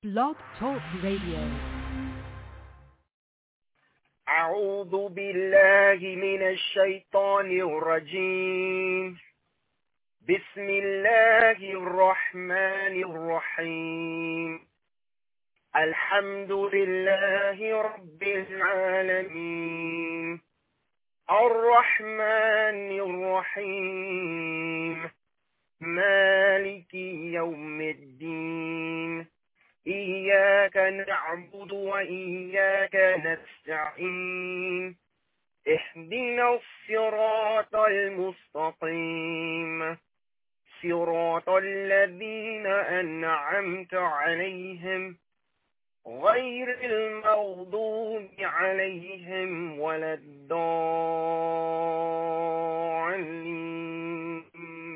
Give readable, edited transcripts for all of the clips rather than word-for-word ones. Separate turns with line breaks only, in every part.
Blog Talk Radio.
أعوذ بالله من الشيطان الرجيم. بسم الله الرحمن الرحيم. الحمد لله رب العالمين الرحمن الرحيم مالك يوم الدين إياك نعبد وإياك نستعين اهدنا الصراط المستقيم صراط الذين أنعمت عليهم غير المغضوب عليهم ولا الضالين.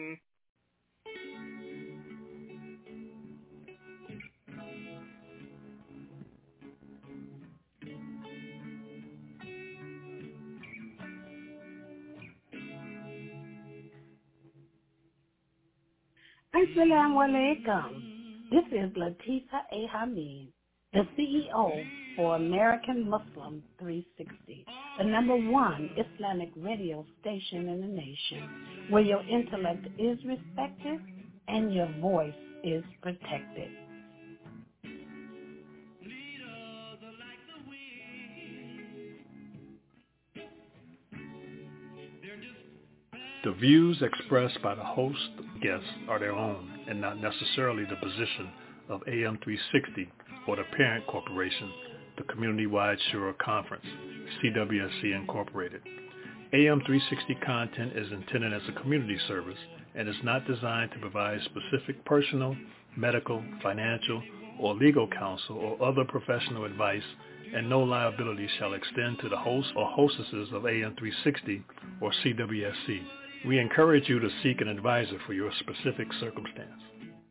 Assalamu alaikum. This is Latifa A. Hamid, the CEO for American Muslim 360, the #1 Islamic radio station in the nation, where your intellect is respected and your voice is protected.
The views expressed by the host and guests are their own and not necessarily the position of AM 360 or the parent corporation, the Community-Wide Shura Conference, CWSC Incorporated. AM 360 content is intended as a community service and is not designed to provide specific personal, medical, financial, or legal counsel or other professional advice, and no liability shall extend to the host or hostesses of AM 360 or CWSC. We encourage you to seek an advisor for your specific circumstance.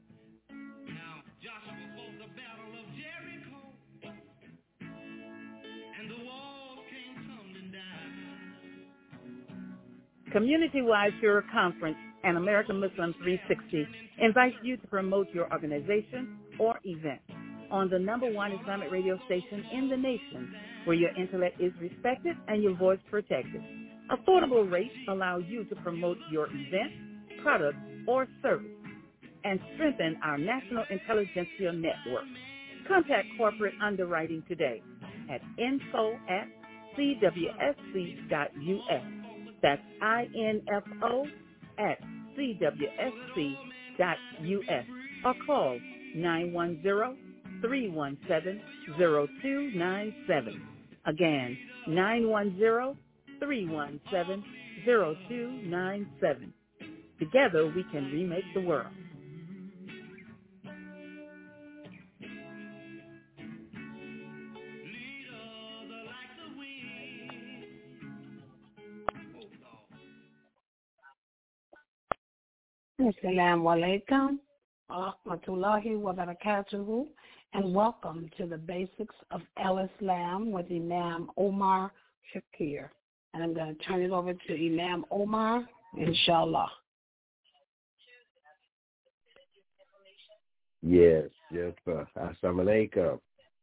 Community-Wide Shura Conference and American Muslim 360 invites you to promote your organization or event on the #1 Islamic radio station in the nation, where your intellect is respected and your voice protected. Affordable rates allow you to promote your event, product, or service and strengthen our national intelligentsia network. Contact corporate underwriting today at info@cwsc.us. That's info@cwsc.us, or call 910-317-0297. Again, 910-317-0297. Together we can remake the world.
Assalamu alaikum wa rahmatullahi wa barakatuhu, and welcome to the Basics of Al-Islam with Imam Omar Shakir. And I'm going to turn it over to Imam Omar, inshallah.
Yes. Assalamu alaikum.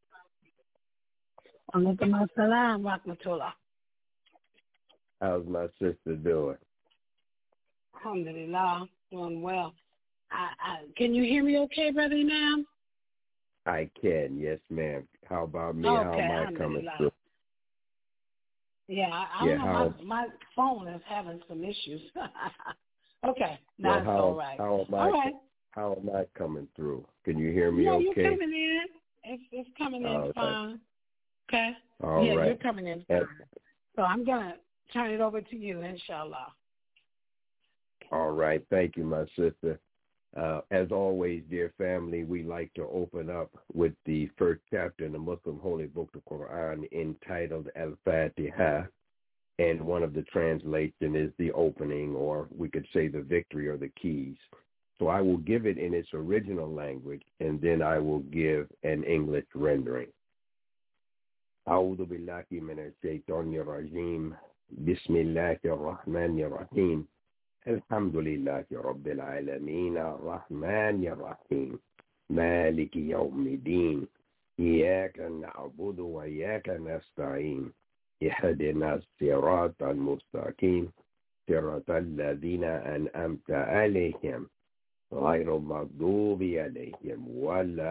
Alaikum assalam wa rahmatullah.
How's my sister doing?
Alhamdulillah, doing well. Can you hear me okay, Brother Imam?
I can, yes, ma'am. How about me?
Okay,
how am I coming through?
Yeah, I don't know. My phone is having some issues. Okay, that's all right.
How am I coming through? Can you hear me okay?
You're coming in. It's coming in fine. Okay?
All right.
You're coming in fine. So I'm going to turn it over to you, inshallah.
All right. Thank you, my sister. As always, dear family, we like to open up with the first chapter in the Muslim Holy Book, the Quran, entitled Al-Fatiha. And one of the translations is the opening, or we could say the victory or the keys. So I will give it in its original language, and then I will give an English rendering. أعوذ بالله من الشيطان الرجيم بسم الله الرحمن الرحيم الحمد لله رب العالمين الرحمن الرحيم مالك يوم الدين إياك نعبد وإياك نستعين اهدنا الصراط المستقيم صراط الذين أنعمت عليهم غير المغضوب عليهم ولا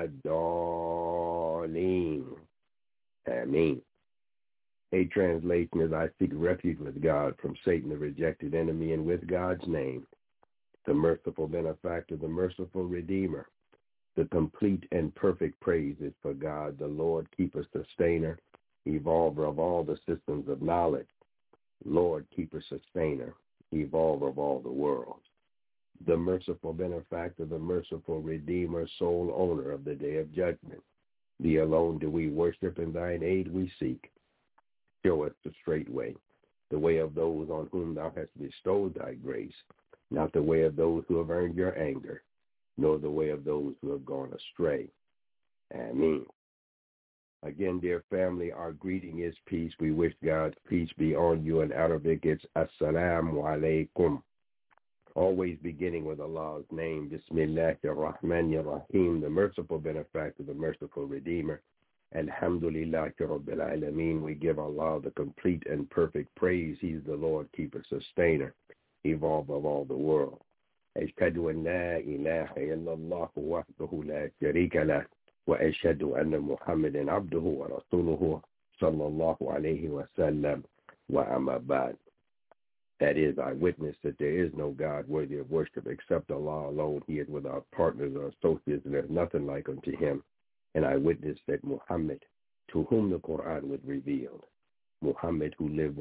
الضالين. Amen. A translation is, I seek refuge with God from Satan, the rejected enemy, and with God's name, the merciful benefactor, the merciful redeemer. The complete and perfect praise is for God, the Lord, keeper, sustainer, evolver of all the systems of knowledge, Lord, keeper, sustainer, evolver of all the worlds. The merciful benefactor, the merciful redeemer, sole owner of the day of judgment. Thee alone do we worship, and thine aid we seek. Show us the straight way, the way of those on whom thou hast bestowed thy grace, not the way of those who have earned your anger, nor the way of those who have gone astray. Amen. Again, dear family, our greeting is peace. We wish God's peace be on you. In Arabic, it's Assalamu alaikum. Always beginning with Allah's name, Bismillahir Rahmanir Rahim, the merciful benefactor, the merciful redeemer. Alhamdulillahi Rabbil Alameen. We give Allah the complete and perfect praise. He's the Lord, keeper, sustainer, evolver of all the world. أشهد أن لا إله إلا الله وحده لا شريك له وأشهد أن محمدا عبده ورسوله صلى الله عليه وسلم وأما بعد. That is, I witness that there is no God worthy of worship except Allah alone. He is without partners or associates, and there is nothing like unto him. And I witness that Muhammad, to whom the Quran was revealed, Muhammad, who lived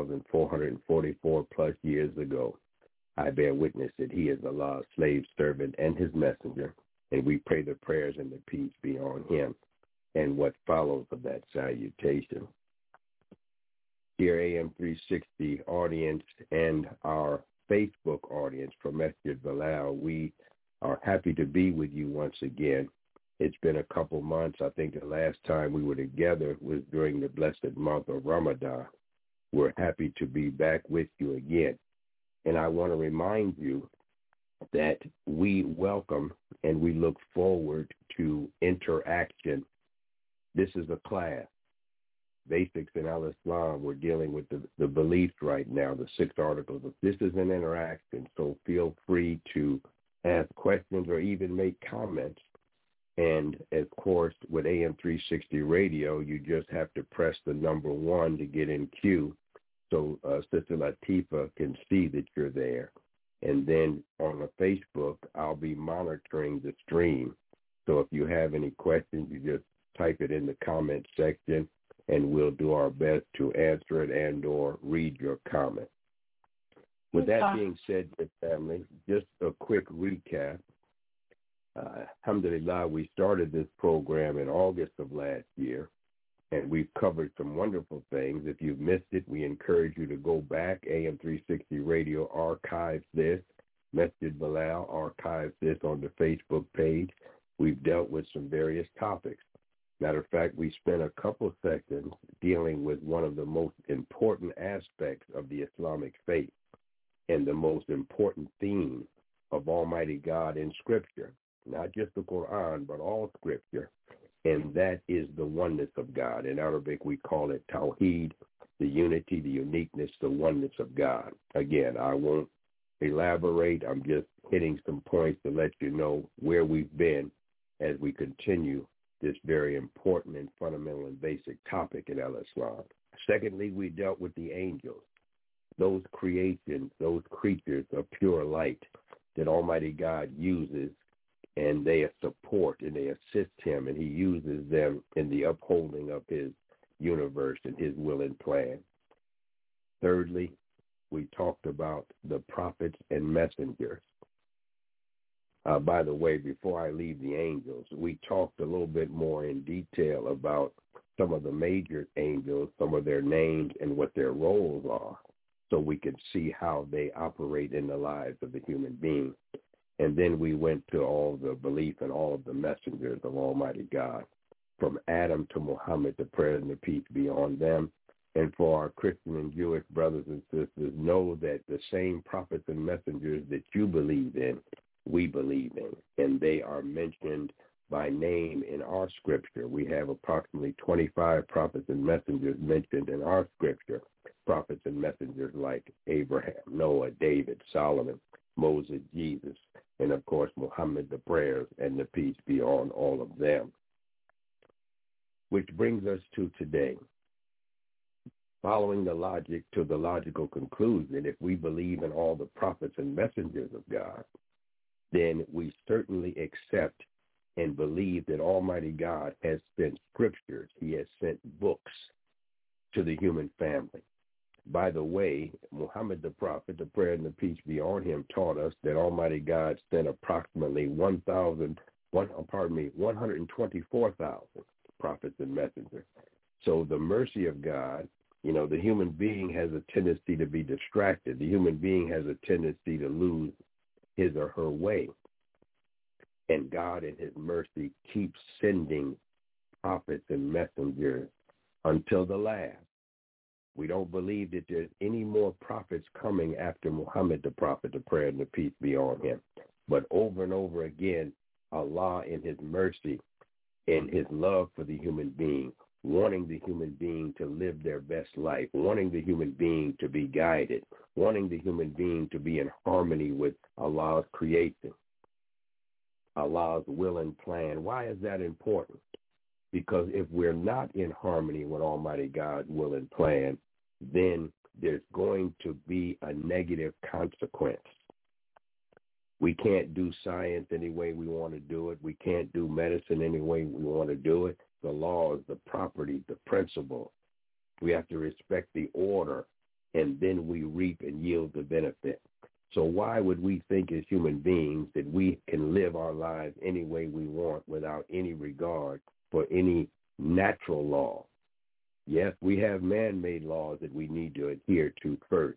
1,444 plus years ago, I bear witness that he is Allah's slave servant and his messenger, and we pray the prayers and the peace be on him and what follows of that salutation. Dear AM 360 audience and our Facebook audience from Masjid Bilal, we are happy to be with you once again. It's been a couple months. I think the last time we were together was during the blessed month of Ramadan. We're happy to be back with you again. And I want to remind you that we welcome and we look forward to interaction. This is a class. Basics in Al-Islam. We're dealing with the beliefs right now, the 6 articles. This is an interaction, so feel free to ask questions or even make comments. And, of course, with AM 360 radio, you just have to press the number 1 to get in queue so Sister Latifa can see that you're there. And then on the Facebook, I'll be monitoring the stream. So if you have any questions, you just type it in the comment section, and we'll do our best to answer it and or read your comment. With that being said, family, just a quick recap. Alhamdulillah, we started this program in August of last year, and we've covered some wonderful things. If you've missed it, we encourage you to go back. AM 360 Radio archives this. Masjid Bilal archives this on the Facebook page. We've dealt with some various topics. Matter of fact, we spent a couple seconds dealing with one of the most important aspects of the Islamic faith and the most important theme of Almighty God in Scripture, not just the Quran, but all Scripture, and that is the oneness of God. In Arabic, we call it Tawheed, the unity, the uniqueness, the oneness of God. Again, I won't elaborate. I'm just hitting some points to let you know where we've been as we continue this very important and fundamental and basic topic in Al-Islam. Secondly, we dealt with the angels, those creations, those creatures of pure light that Almighty God uses, and they support and they assist him, and he uses them in the upholding of his universe and his will and plan. Thirdly, we talked about the prophets and messengers. By the way, before I leave the angels, we talked a little bit more in detail about some of the major angels, some of their names and what their roles are, so we could see how they operate in the lives of the human being. And then we went to all the belief in all of the messengers of Almighty God, from Adam to Muhammad, the prayer and the peace be on them. And for our Christian and Jewish brothers and sisters, know that the same prophets and messengers that you believe in, we believe in, and they are mentioned by name in our scripture. We have approximately 25 prophets and messengers mentioned in our scripture. Prophets and messengers like Abraham, Noah, David, Solomon, Moses, Jesus, and of course Muhammad, the prayers and the peace be on all of them. Which brings us to today. Following the logic to the logical conclusion, if we believe in all the prophets and messengers of God, then we certainly accept and believe that Almighty God has sent scriptures. He has sent books to the human family. By the way, Muhammad the prophet, the prayer and the peace be on him, taught us that Almighty God sent approximately 124,000 prophets and messengers. So the mercy of God, the human being has a tendency to be distracted. The human being has a tendency to lose his or her way. And God in his mercy keeps sending prophets and messengers until the last. We don't believe that there's any more prophets coming after Muhammad the prophet, the prayer and the peace be on him. But over and over again, Allah in his mercy and his love for the human being, wanting the human being to live their best life, wanting the human being to be guided, wanting the human being to be in harmony with Allah's creation, Allah's will and plan. Why is that important? Because if we're not in harmony with Almighty God's will and plan, then there's going to be a negative consequence. We can't do science any way we want to do it. We can't do medicine any way we want to do it. The laws, the property, the principle. We have to respect the order, and then we reap and yield the benefit. So why would we think as human beings that we can live our lives any way we want without any regard for any natural law? Yes, we have man-made laws that we need to adhere to first.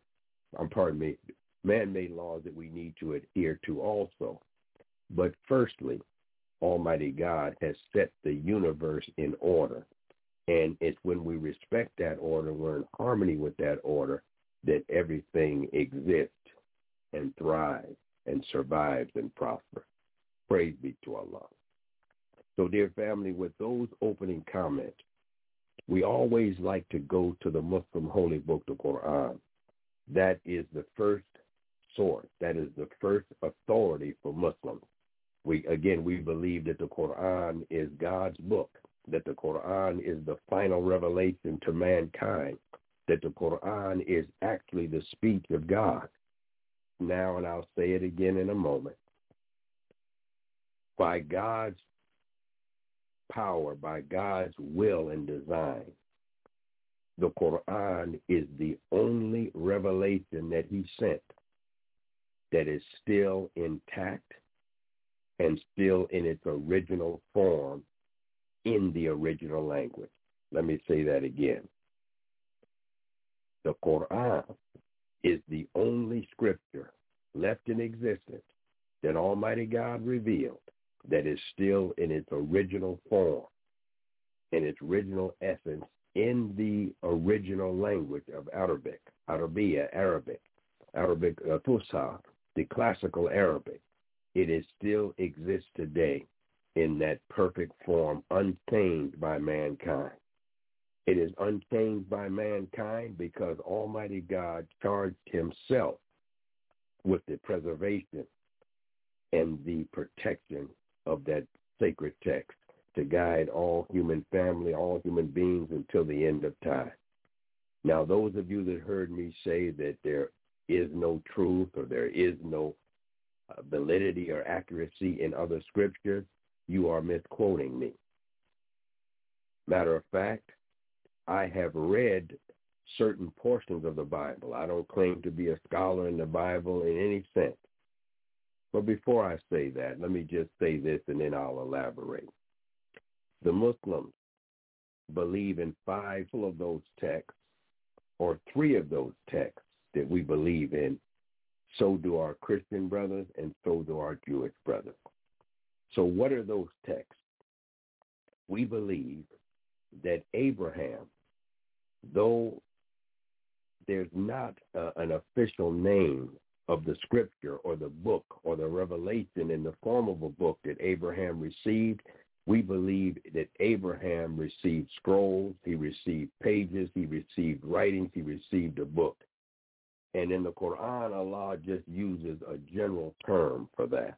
Man-made laws that we need to adhere to also. But firstly, Almighty God has set the universe in order. And it's when we respect that order, we're in harmony with that order, that everything exists and thrives and survives and prospers. Praise be to Allah. So, dear family, with those opening comments, we always like to go to the Muslim holy book, the Quran. That is the first source. That is the first authority for Muslims. We believe that the Quran is God's book, that the Quran is the final revelation to mankind, that the Quran is actually the speech of God. Now, and I'll say it again in a moment, by God's power, by God's will and design, the Quran is the only revelation that he sent that is still intact and still in its original form in the original language. Let me say that again. The Quran is the only scripture left in existence that Almighty God revealed that is still in its original form, in its original essence, in the original language of Arabic, Arabic Fusha, the classical Arabic. It still exists today in that perfect form, unchanged by mankind. It is unchanged by mankind because Almighty God charged himself with the preservation and the protection of that sacred text to guide all human family, all human beings until the end of time. Now, those of you that heard me say that there is no truth or there is no validity or accuracy in other scriptures, you are misquoting me. Matter of fact, I have read certain portions of the Bible. I don't claim to be a scholar in the Bible in any sense. But before I say that, let me just say this and then I'll elaborate. The Muslims believe in 5 of those texts, or 3 of those texts that we believe in. So do our Christian brothers and so do our Jewish brothers. So what are those texts? We believe that Abraham, though there's not an official name of the scripture or the book or the revelation in the form of a book that Abraham received, We believe that Abraham received scrolls, he received pages, he received writings, he received a book. And in the Quran, Allah just uses a general term for that.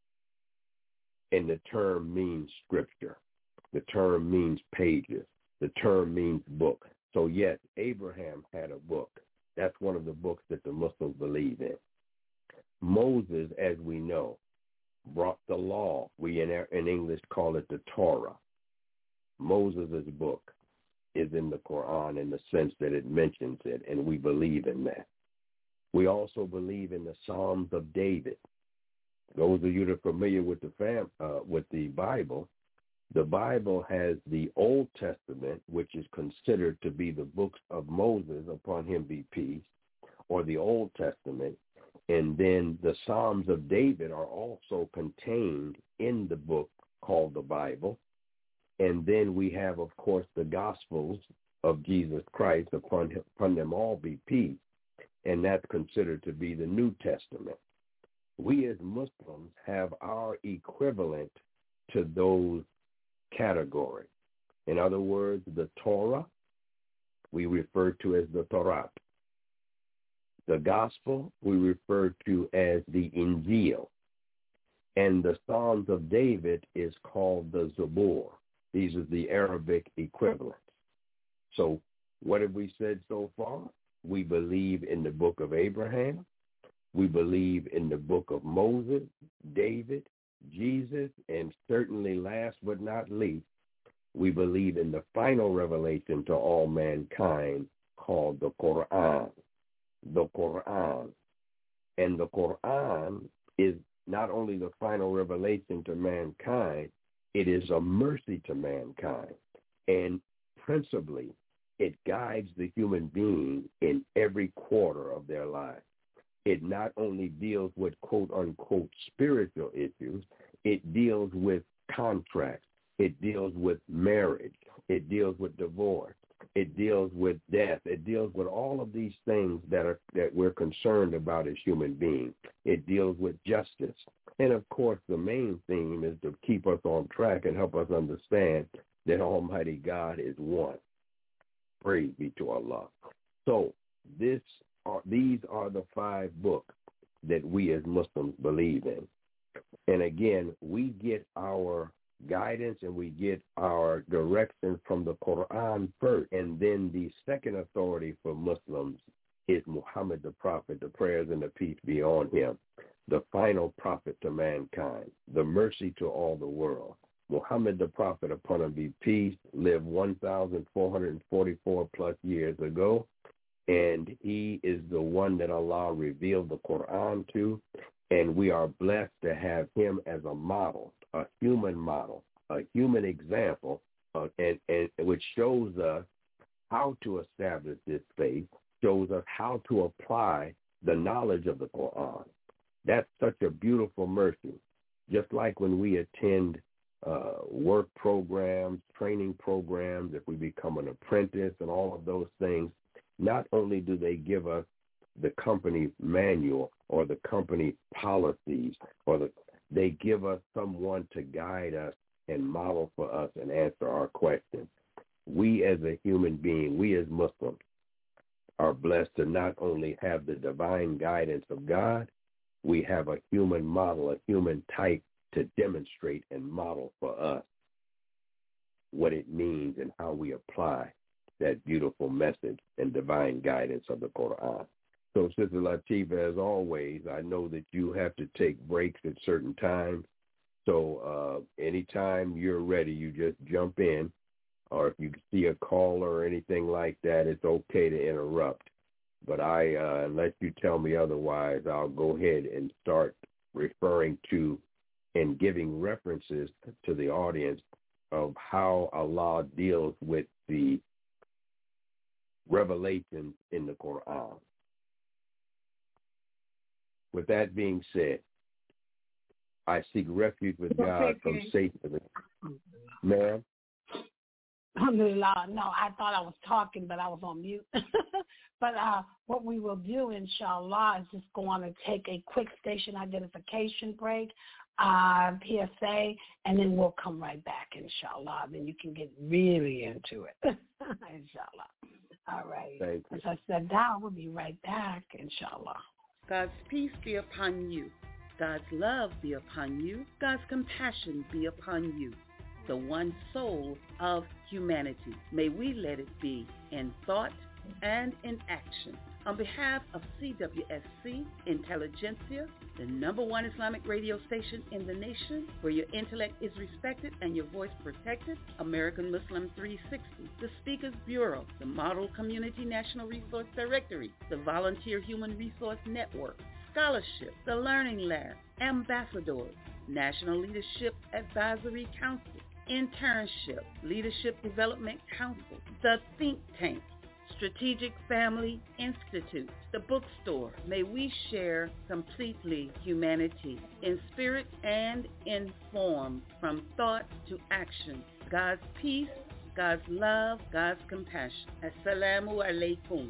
And the term means scripture. The term means pages. The term means book. So yes, Abraham had a book. That's one of the books that the Muslims believe in. Moses, as we know, brought the law. We in English call it the Torah. Moses' book is in the Quran in the sense that it mentions it, and we believe in that. We also believe in the Psalms of David. Those of you that are familiar with the Bible has the Old Testament, which is considered to be the books of Moses, upon him be peace, or the Old Testament. And then the Psalms of David are also contained in the book called the Bible. And then we have, of course, the Gospels of Jesus Christ, upon them all be peace. And that's considered to be the New Testament. We as Muslims have our equivalent to those categories. In other words, the Torah we refer to as the Torah. The Gospel we refer to as the Injil. And the Psalms of David is called the Zabur. These are the Arabic equivalents. So what have we said so far? We believe in the book of Abraham. We believe in the book of Moses, David, Jesus, and certainly last but not least, we believe in the final revelation to all mankind called the Quran. The Quran. And the Quran is not only the final revelation to mankind, it is a mercy to mankind. And principally, it guides the human being in every quarter of their lives. It not only deals with quote-unquote spiritual issues, it deals with contracts. It deals with marriage. It deals with divorce. It deals with death. It deals with all of these things that we're concerned about as human beings. It deals with justice. And, of course, the main theme is to keep us on track and help us understand that Almighty God is one. Praise be to Allah. So these are the 5 books that we as Muslims believe in. And again, we get our guidance and we get our direction from the Quran first. And then the second authority for Muslims is Muhammad the Prophet, the prayers and the peace be on him, the final prophet to mankind, the mercy to all the world. Muhammad the Prophet, upon him be peace, lived 1,444 plus years ago. And he is the one that Allah revealed the Quran to. And we are blessed to have him as a model, a human example, and which shows us how to establish this faith, shows us how to apply the knowledge of the Quran. That's such a beautiful mercy. Just like when we attend work programs, training programs, if we become an apprentice and all of those things, not only do they give us the company manual or the company policies, they give us someone to guide us and model for us and answer our questions. We as a human being, we as Muslims, are blessed to not only have the divine guidance of God, we have a human model, a human type to demonstrate and model for us what it means and how we apply that beautiful message and divine guidance of the Quran. So, Sister Latifah, as always, I know that you have to take breaks at certain times. So anytime you're ready, you just jump in. Or if you see a caller or anything like that, it's okay to interrupt. But unless you tell me otherwise, I'll go ahead and start referring to and giving references to the audience of how Allah deals with the revelations in the Quran. With that being said, I seek refuge with God from Satan. Ma'am?
Alhamdulillah. No, I thought I was talking, but I was on mute. But what we will do, inshallah, is just go on and take a quick station identification break. PSA, and then we'll come right back, inshallah. Then you can get really into it, inshallah. All right.
Thank you.
As I said, Dow, we'll be right back, inshallah.
God's peace be upon you. God's love be upon you. God's compassion be upon you. The one soul of humanity. May we let it be in thought and in action. On behalf of CWSC Intelligentsia, the #1 Islamic radio station in the nation, where your intellect is respected and your voice protected, American Muslim 360, the Speakers Bureau, the Model Community National Resource Directory, the Volunteer Human Resource Network, Scholarship, the Learning Lab, Ambassadors, National Leadership Advisory Council, Internship, Leadership Development Council, the Think Tank, Strategic Family Institute, the bookstore. May we share completely humanity in spirit and in form, from thought to action. God's peace, God's love, God's compassion. Assalamu alaikum.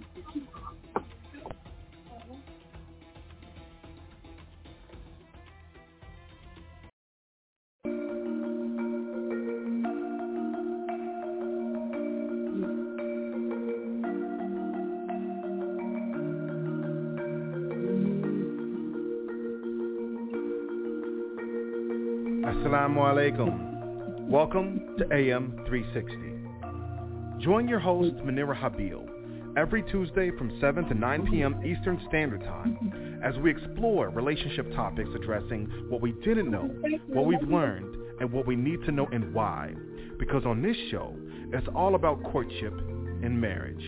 Assalamu alaikum. Welcome to AM 360. Join your host, Munira Habil, every Tuesday from 7 to 9 p.m. Eastern Standard Time as we explore relationship topics addressing what we didn't know, what we've learned, and what we need to know and why. Because on this show, it's all about courtship and marriage.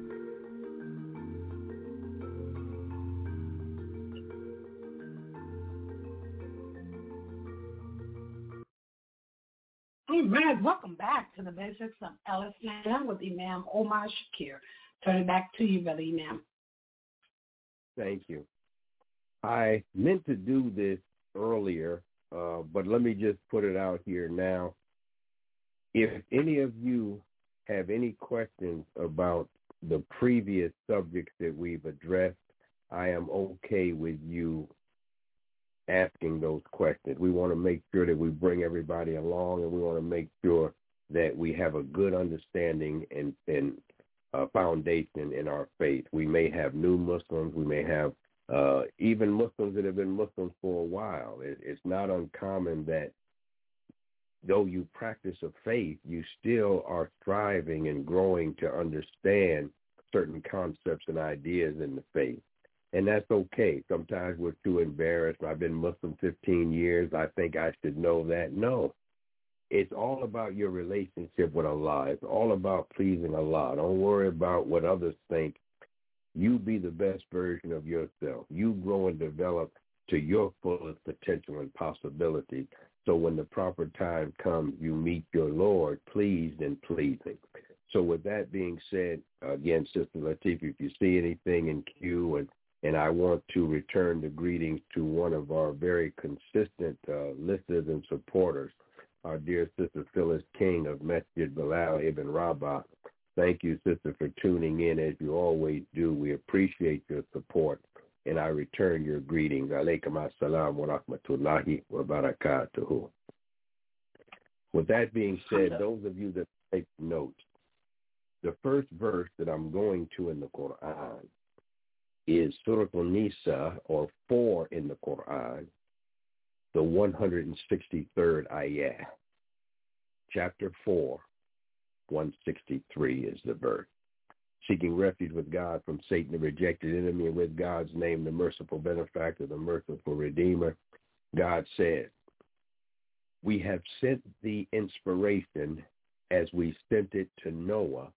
All right, welcome back to the Basics of Al-Islam with Imam Omar Shakir. Turn it back to you, Brother Imam.
Thank you. I meant to do this earlier, but let me just put it out here now. If any of you have any questions about the previous subjects that we've addressed, I am okay with you asking those questions. We want to make sure that we bring everybody along, and we want to make sure that we have a good understanding and foundation in our faith. We may have new Muslims. We may have even Muslims that have been Muslims for a while. It's not uncommon that though you practice a faith, you still are striving and growing to understand certain concepts and ideas in the faith. And that's okay. Sometimes we're too embarrassed. I've been Muslim 15 years. I think I should know that. No. It's all about your relationship with Allah. It's all about pleasing Allah. Don't worry about what others think. You be the best version of yourself. You grow and develop to your fullest potential and possibility. So when the proper time comes, you meet your Lord pleased and pleasing. So with that being said, again, Sister Latifah, if you see anything in queue, and I want to return the greetings to one of our very consistent listeners and supporters, our dear Sister Phyllis King of Masjid Bilal Ibn Rabah. Thank you, Sister, for tuning in as you always do. We appreciate your support, and I return your greetings. Alaikum assalam wa rahmatullahi wa barakatuhu. With that being said, those of you that take notes, the first verse that I'm going to in the Quran is Surah An-Nisa, or 4 in the Quran, the 163rd ayah. Chapter 4, 163 is the verse. Seeking refuge with God from Satan, the rejected enemy, and with God's name, the merciful benefactor, the merciful redeemer. God said, we have sent the inspiration as we sent it to Noah.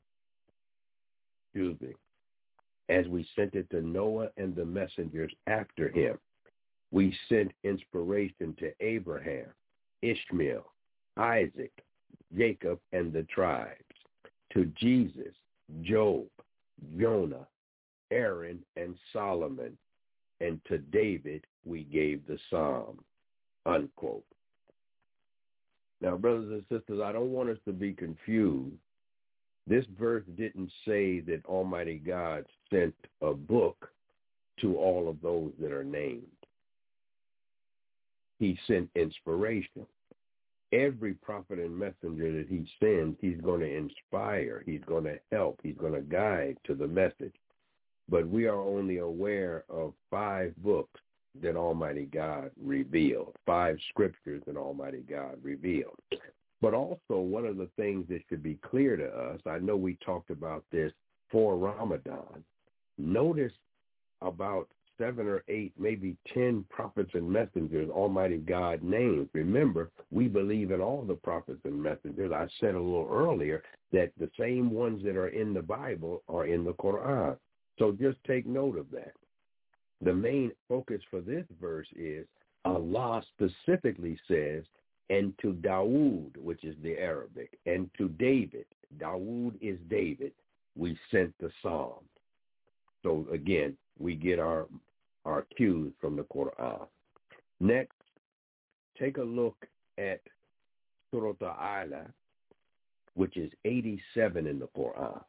As we sent it to Noah and the messengers after him. We sent inspiration to Abraham, Ishmael, Isaac, Jacob, and the tribes, to Jesus, Job, Jonah, Aaron, and Solomon, and to David we gave the Psalm, unquote. Now, brothers and sisters, I don't want us to be confused. This verse didn't say that Almighty God sent a book to all of those that are named. he sent inspiration. Every prophet and messenger that he sends, he's going to inspire, he's going to help, he's going to guide to the message. But we are only aware of 5 books that Almighty God revealed, 5 scriptures that Almighty God revealed. But also one of the things that should be clear to us, I know we talked about this for Ramadan, notice about 7 or 8, maybe 10 prophets and messengers Almighty God names. Remember, we believe in all the prophets and messengers. I said a little earlier that the same ones that are in the Bible are in the Quran. So just take note of that. The main focus for this verse is Allah specifically says, and to Dawood, which is the Arabic, and to David, Dawood is David, we sent the Psalm. So again, we get our cues from the Quran. Next, take a look at Surah Al-A'la, which is 87 in the Quran.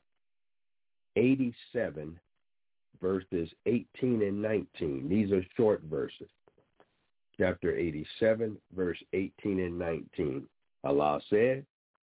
87 verses 18 and 19. These are short verses. Chapter 87, verse 18 and 19. Allah said,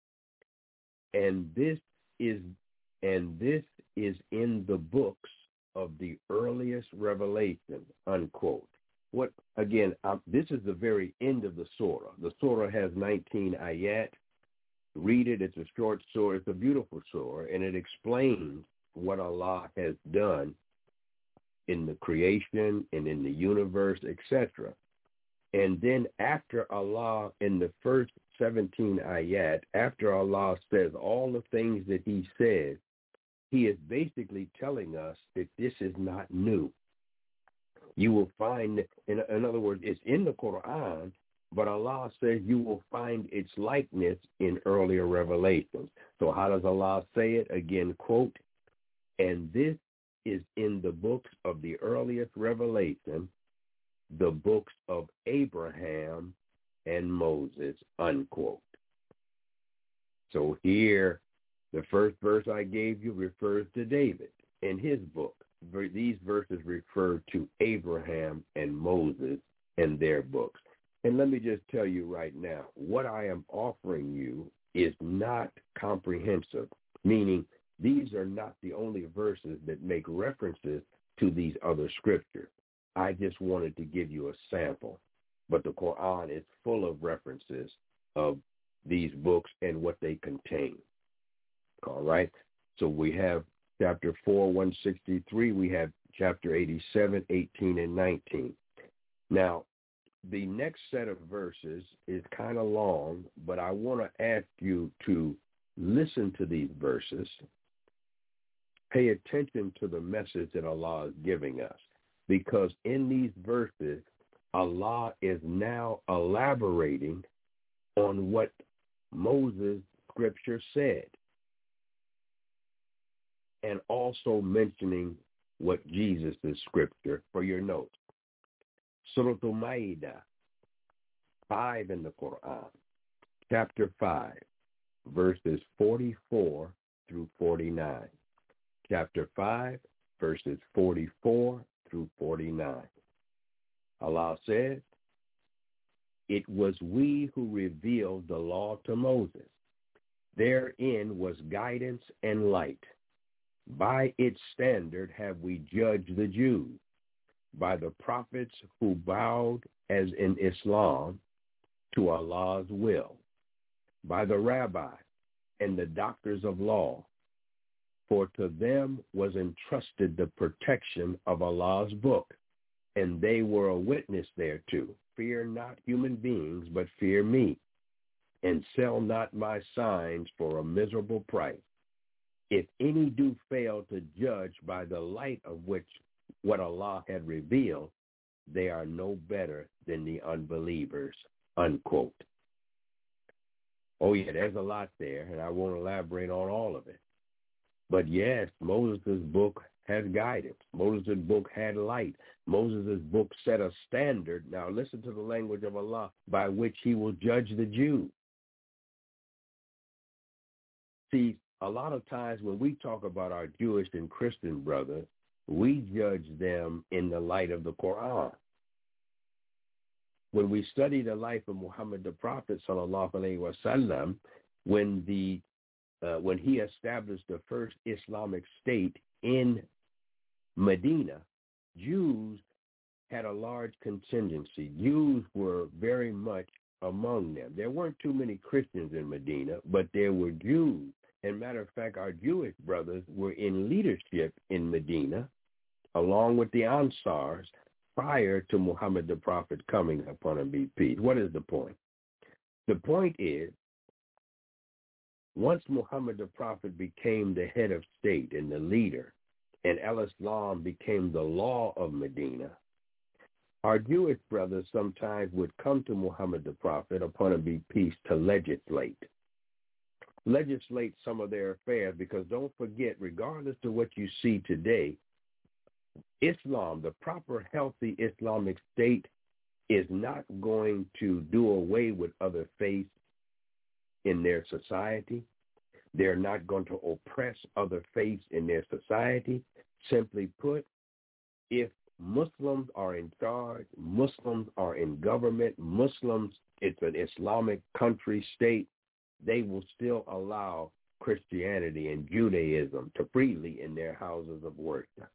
and this is in the books of the earliest revelation, unquote. What again, this is the very end of the surah. The surah has 19 ayat. Read it. It's a short surah. It's a beautiful surah, and it explains what Allah has done in the creation and in the universe, etc. And then after Allah, in the first 17 ayat, after Allah says all the things that he said, he is basically telling us that this is not new. You will find, in other words, it's in the Quran, but Allah says you will find its likeness in earlier revelations. So how does Allah say it? Again, quote, and this is in the books of the earliest revelation, the books of Abraham and Moses, unquote. So here, the first verse I gave you refers to David in his book. These verses refer to Abraham and Moses and their books. And let me just tell you right now, what I am offering you is not comprehensive, meaning these are not the only verses that make references to these other scriptures. I just wanted to give you a sample, but the Quran is full of references of these books and what they contain. All right. So we have chapter 4, 163. We have chapter 87, 18, and 19. Now, the next set of verses is kind of long, but I want to ask you to listen to these verses. Pay attention to the message that Allah is giving us, because in these verses, Allah is now elaborating on what Moses' scripture said, and also mentioning what Jesus' scripture for your notes. Surah Al-Ma'idah, 5 in the Quran, chapter 5, verses 44 through 49. Chapter 5, verses 44 through 49. Allah says, it was we who revealed the law to Moses. Therein was guidance and light. By its standard have we judged the Jews, by the prophets who bowed, as in Islam, to Allah's will, by the rabbis and the doctors of law, for to them was entrusted the protection of Allah's book, and they were a witness thereto. Fear not human beings, but fear me, and sell not my signs for a miserable price. If any do fail to judge by the light of which what Allah had revealed, they are no better than the unbelievers, unquote. Oh yeah, there's a lot there, and I won't elaborate on all of it. But yes, Moses' book has guidance. Moses' book had light. Moses' book set a standard. Now listen to the language of Allah, by which he will judge the Jews. See, a lot of times when we talk about our Jewish and Christian brothers, we judge them in the light of the Quran. When we study the life of Muhammad the Prophet, sallallahu alaihi wasallam, when he established the first Islamic state in Medina, Jews had a large contingency. Jews were very much among them. There weren't too many Christians in Medina, but there were Jews. As a matter of fact, our Jewish brothers were in leadership in Medina, along with the Ansars, prior to Muhammad the Prophet coming upon him be peace. What is the point? The point is, once Muhammad the Prophet became the head of state and the leader, and al-Islam became the law of Medina, our Jewish brothers sometimes would come to Muhammad the Prophet, upon him be peace, to legislate some of their affairs, because don't forget, regardless of what you see today, Islam, the proper, healthy Islamic state, is not going to do away with other faiths in their society. They're not going to oppress other faiths in their society. Simply put, if Muslims are in charge, Muslims are in government, Muslims, it's an Islamic country, state, they will still allow Christianity and Judaism to freely in their houses of worship,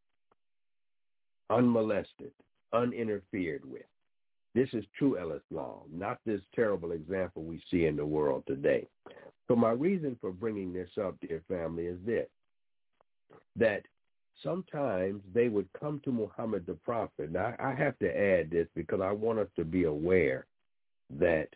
unmolested, uninterfered with. This is true al-Islam, not this terrible example we see in the world today. So my reason for bringing this up, dear family, is this, that sometimes they would come to Muhammad the Prophet. Now, I have to add this because I want us to be aware that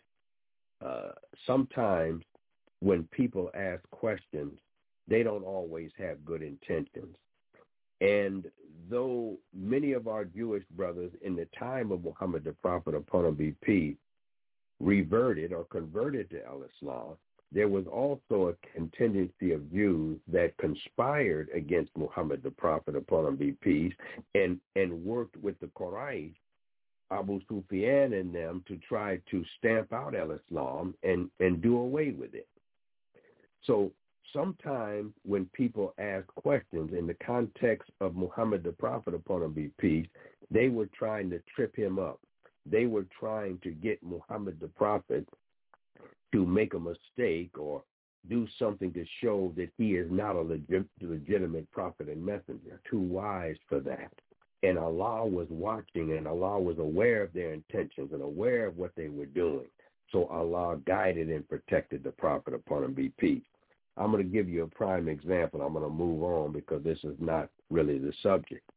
sometimes when people ask questions, they don't always have good intentions. And though many of our Jewish brothers in the time of Muhammad the Prophet, upon him be peace, reverted or converted to al-Islam, there was also a contingency of Jews that conspired against Muhammad the Prophet, upon him be peace, and worked with the Quraysh, Abu Sufyan and them, to try to stamp out al-Islam and do away with it. So sometimes when people ask questions in the context of Muhammad the Prophet, upon him be peace, they were trying to trip him up. They were trying to get Muhammad the Prophet to make a mistake or do something to show that he is not a legitimate prophet and messenger, too wise for that. And Allah was watching, and Allah was aware of their intentions and aware of what they were doing. So Allah guided and protected the Prophet, upon him be peace. I'm going to give you a prime example. I'm going to move on because this is not really the subject.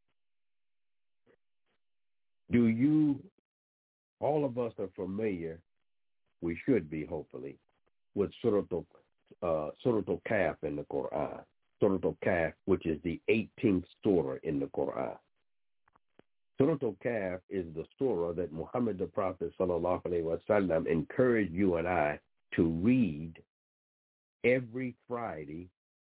All of us are familiar, we should be, hopefully, with Surah Al-Kahf in the Quran. Surah Al-Kahf, which is the 18th surah in the Quran. Surah Al-Kahf is the surah that Muhammad the Prophet, sallallahu alaihi wasallam, encouraged you and I to read every Friday.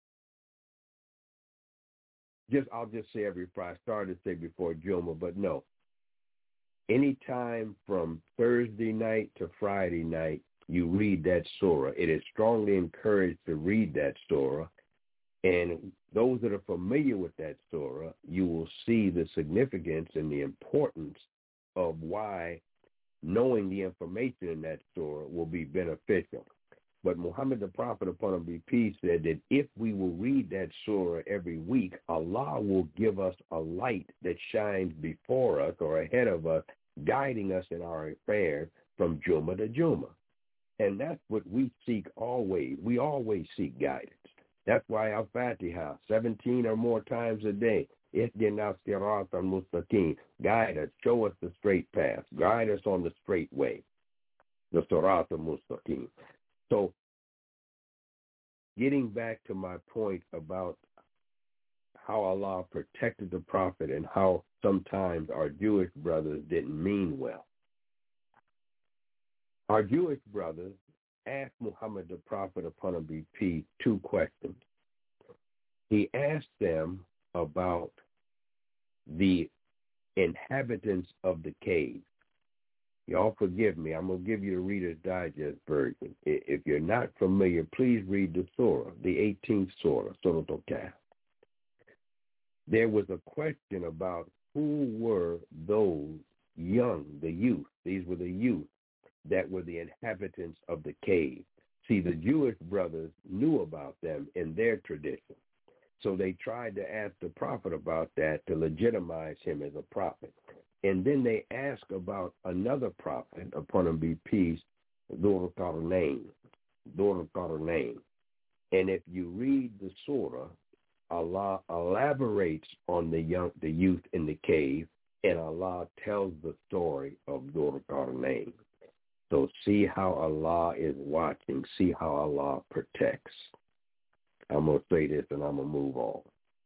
I'll just say every Friday. I started to say before Juma, but no. Anytime from Thursday night to Friday night, you read that surah. It is strongly encouraged to read that surah. And those that are familiar with that surah, you will see the significance and the importance of why knowing the information in that surah will be beneficial. But Muhammad the Prophet, upon him be peace, said that if we will read that surah every week, Allah will give us a light that shines before us or ahead of us, guiding us in our affairs from Juma to Juma. And that's what we seek always. We always seek guidance. That's why Al-Fatiha, 17 or more times a day, Ihdina Sirata al-Mustaqim, guide us, show us the straight path, guide us on the straight way, the Sirata al-Mustaqim. So getting back to my point about how Allah protected the Prophet and how sometimes our Jewish brothers didn't mean well. Our Jewish brothers asked Muhammad the Prophet, upon him be peace, two questions. He asked them about the inhabitants of the cave. Y'all forgive me. I'm going to give you the Reader's Digest version. If you're not familiar, please read the surah, the 18th surah, Surah Al-Kahf. There was a question about who were those young, the youth. These were the youth that were the inhabitants of the cave. See, the Jewish brothers knew about them in their tradition. So they tried to ask the prophet about that to legitimize him as a prophet. And then they asked about another prophet, upon him be peace, Dhul Qarnayn. And if you read the surah, Allah elaborates on the youth in the cave, and Allah tells the story of Dhul Qarnayn. So see how Allah is watching. See how Allah protects. I'm going to say this and I'm going to move on.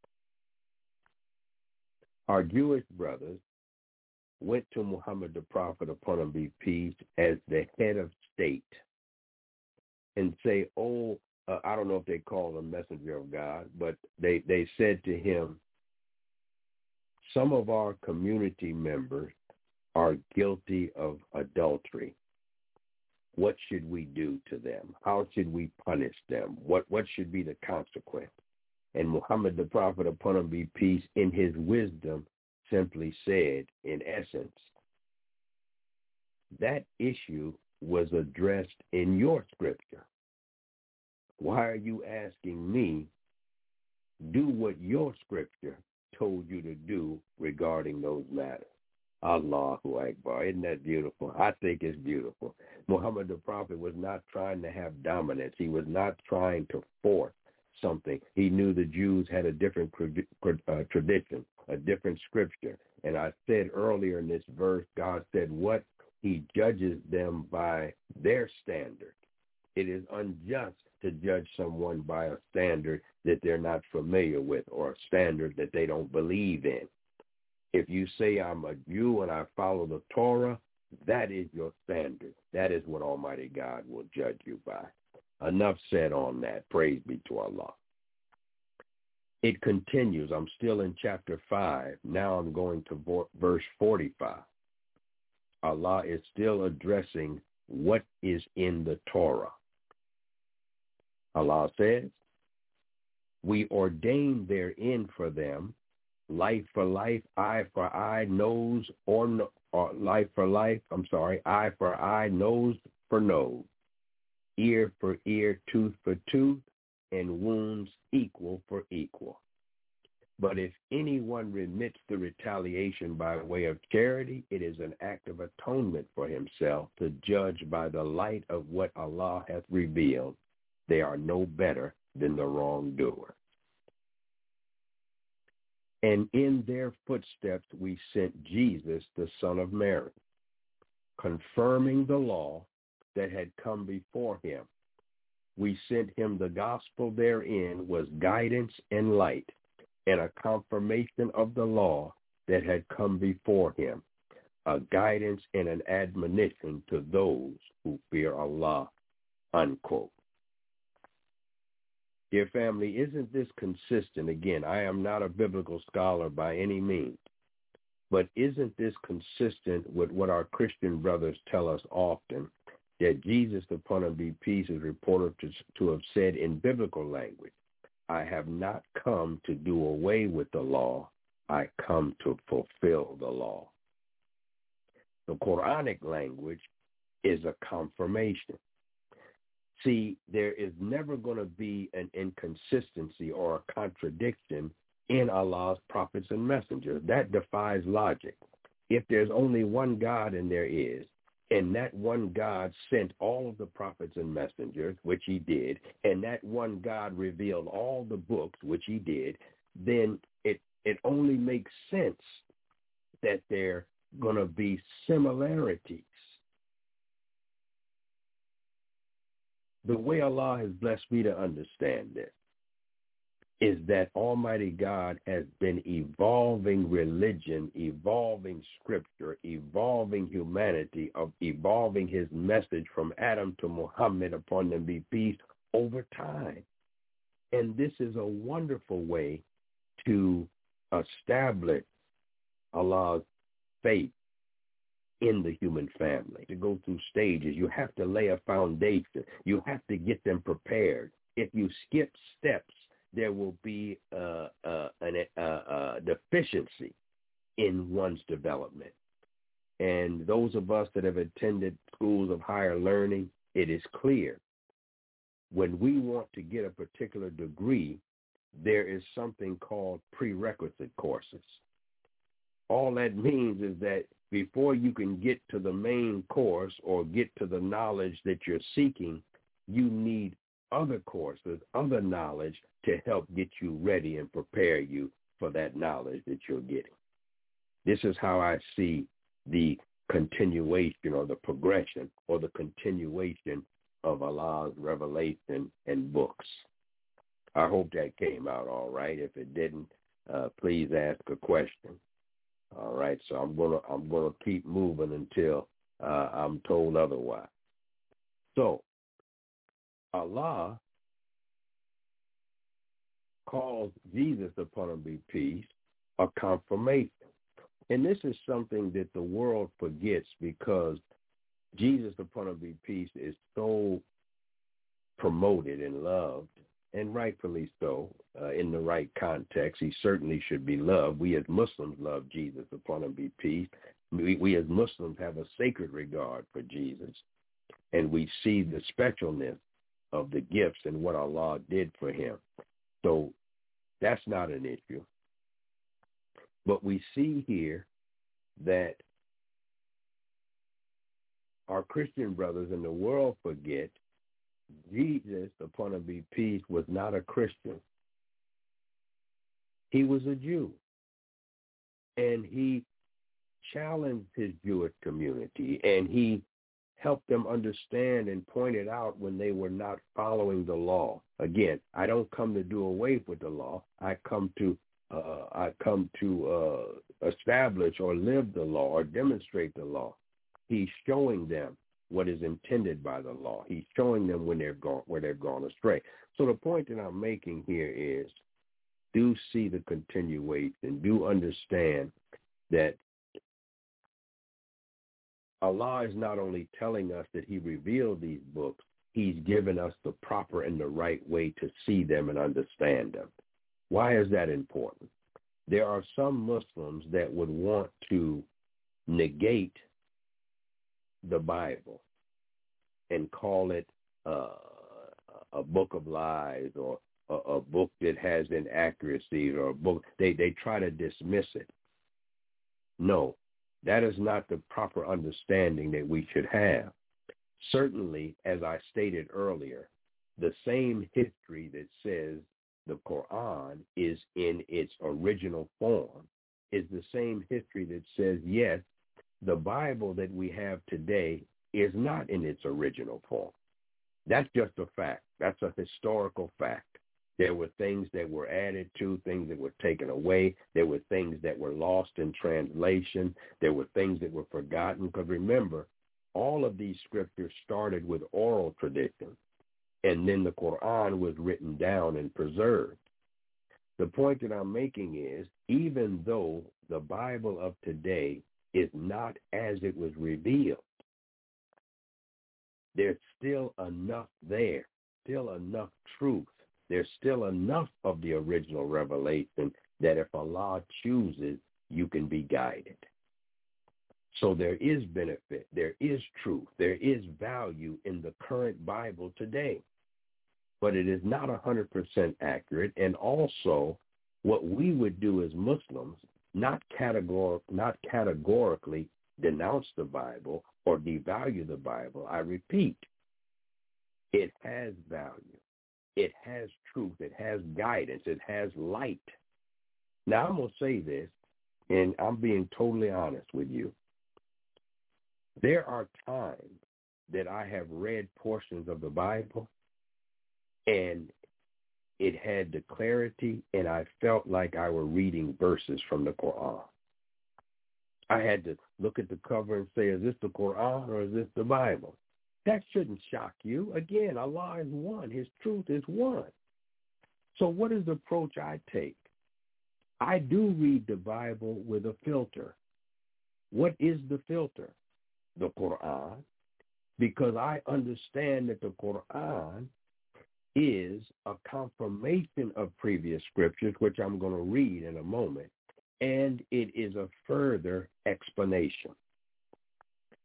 Our Jewish brothers went to Muhammad the Prophet, upon him be peace, as the head of state and say, I don't know if they call him messenger of God, but they said to him, some of our community members are guilty of adultery. What should we do to them? How should we punish them? What should be the consequence? And Muhammad the Prophet, upon him be peace, in his wisdom, simply said, in essence, that issue was addressed in your scripture. Why are you asking me? Do what your scripture told you to do regarding those matters. Allahu Akbar. Isn't that beautiful? I think it's beautiful. Muhammad the Prophet was not trying to have dominance. He was not trying to force something. He knew the Jews had a different tradition, a different scripture. And I said earlier in this verse, God said what? He judges them by their standard. It is unjust to judge someone by a standard that they're not familiar with or a standard that they don't believe in. If you say I'm a Jew and I follow the Torah, that is your standard. That is what Almighty God will judge you by. Enough said on that. Praise be to Allah. It continues. I'm still in chapter 5. Now I'm going to verse 45. Allah is still addressing what is in the Torah. Allah says, we ordain therein for them life for life, eye for eye, nose or life for life, eye for eye, nose for nose, ear for ear, tooth for tooth, and wounds equal for equal. But if anyone remits the retaliation by way of charity, it is an act of atonement for himself to judge by the light of what Allah hath revealed. They are no better than the wrongdoer. And in their footsteps we sent Jesus, the son of Mary, confirming the law that had come before him. We sent him the gospel therein was guidance and light, and a confirmation of the law that had come before him, a guidance and an admonition to those who fear Allah, unquote. Dear family, isn't this consistent? Again, I am not a biblical scholar by any means, but isn't this consistent with what our Christian brothers tell us often, that Jesus, upon him be peace, is reported to have said in biblical language, I have not come to do away with the law, I come to fulfill the law. The Quranic language is a confirmation. See, there is never going to be an inconsistency or a contradiction in Allah's prophets and messengers. That defies logic. If there's only one God, and there is, and that one God sent all of the prophets and messengers, which he did, and that one God revealed all the books, which he did, then it only makes sense that there are going to be similarities. The way Allah has blessed me to understand this is that Almighty God has been evolving religion, evolving scripture, evolving humanity, evolving his message from Adam to Muhammad, upon them be peace, over time. And this is a wonderful way to establish Allah's faith in the human family. To go through stages, you have to lay a foundation. You have to get them prepared. If you skip steps, there will be a deficiency in one's development. And those of us that have attended schools of higher learning, it is clear when we want to get a particular degree, there is something called prerequisite courses. All that means is that before you can get to the main course or get to the knowledge that you're seeking, you need other courses, other knowledge to help get you ready and prepare you for that knowledge that you're getting. This is how I see the continuation or the progression or the continuation of Allah's revelation and books. I hope that came out all right. If it didn't, please ask a question. All right, so I'm gonna keep moving until I'm told otherwise. So Allah calls Jesus, upon him be peace, a confirmation. And this is something that the world forgets because Jesus, upon him be peace, is so promoted and loved, and rightfully so, in the right context. He certainly should be loved. We as Muslims love Jesus, upon him be peace. We as Muslims have a sacred regard for Jesus, and we see the specialness of the gifts and what Allah did for him. So that's not an issue. But we see here that our Christian brothers in the world forget Jesus, upon him be peace, was not a Christian. He was a Jew. And he challenged his Jewish community, and he helped them understand and pointed out when they were not following the law. Again, I don't come to do away with the law. I come to establish or live the law or demonstrate the law. He's showing them what is intended by the law. He's showing them when where they've gone astray. So the point that I'm making here is, do see the continuation. Do understand that Allah is not only telling us that he revealed these books, he's given us the proper and the right way to see them and understand them. Why is that important? There are some Muslims that would want to negate the Bible and call it a book of lies or a book that has inaccuracies or a book. They try to dismiss it. No, that is not the proper understanding that we should have. Certainly, as I stated earlier, the same history that says the Quran is in its original form is the same history that says, yes, the Bible that we have today is not in its original form. That's just a fact. That's a historical fact. There were things that were added to, things that were taken away. There were things that were lost in translation. There were things that were forgotten. Because remember, all of these scriptures started with oral tradition, and then the Quran was written down and preserved. The point that I'm making is, even though the Bible of today is not as it was revealed, there's still enough there, still enough truth. There's still enough of the original revelation that if Allah chooses, you can be guided. So there is benefit, there is truth, there is value in the current Bible today. But it is not 100% accurate. And also, what we would do as Muslims, not categorically denounce the Bible or devalue the Bible. I repeat, it has value. It has truth. It has guidance. It has light. Now, I'm going to say this, and I'm being totally honest with you. There are times that I have read portions of the Bible, and it had the clarity, and I felt like I were reading verses from the Quran. I had to look at the cover and say, is this the Quran or is this the Bible? That shouldn't shock you. Again, Allah is one. His truth is one. So what is the approach I take? I do read the Bible with a filter. What is the filter? The Quran. Because I understand that the Quran is a confirmation of previous scriptures, which I'm going to read in a moment, and it is a further explanation.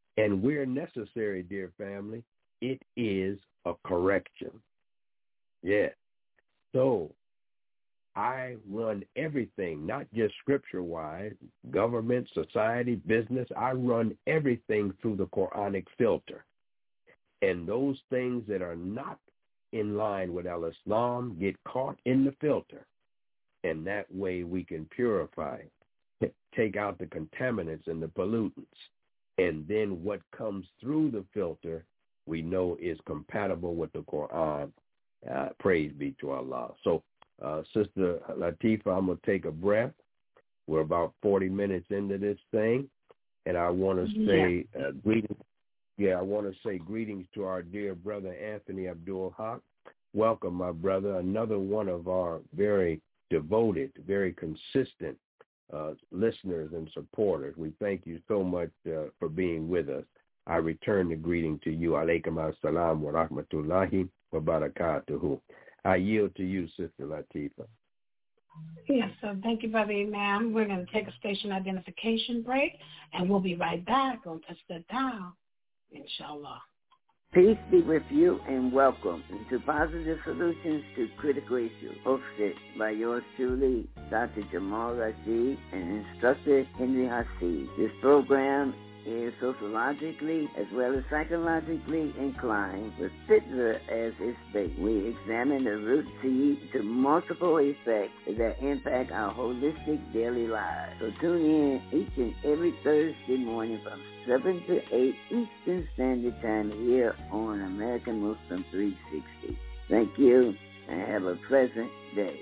And where necessary, dear family, it is a correction. Yes. So I run everything, not just scripture-wise, government, society, business. I run everything through the Quranic filter. And those things that are not in line with al-Islam get caught in the filter. And that way we can purify, take out the contaminants and the pollutants. And then what comes through the filter, we know is compatible with the Quran. Praise be to Allah. So, Sister Latifa, I'm going to take a breath. We're about 40 minutes into this thing. And I want to say greetings. Yeah, I want to say greetings to our dear brother, Anthony Abdul Haq. Welcome, my brother. Another one of our very devoted, very consistent listeners and supporters. We thank you so much for being with us. I return the greeting to you. Alaikum assalam wa rahmatullahi wa barakatuhu. I yield to you, Sister Latifa.
Yes, so thank you, Brother Imam. We're going to take a station identification break, and we'll be right back on Touch That Dial, inshallah.
Peace be with you and welcome to Positive Solutions to Critical Issues, hosted by yours truly, Dr. Jamal Rashid and instructor Henry Hasid. This program is sociologically as well as psychologically inclined with Fitna as its base. We examine the root seed to multiple effects that impact our holistic daily lives. So tune in each and every Thursday morning from 7 to 8 Eastern Standard Time here on American Muslim 360. Thank you and have a pleasant day.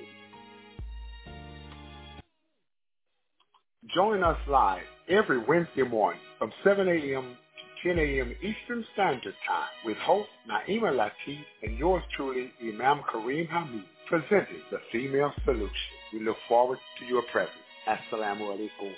Join us live every Wednesday morning from 7 a.m. to 10 a.m. Eastern Standard Time with host Naima Latif and yours truly, Imam Kareem Hamid, presenting The Female Solution. We look forward to your presence. Assalamu alaikum.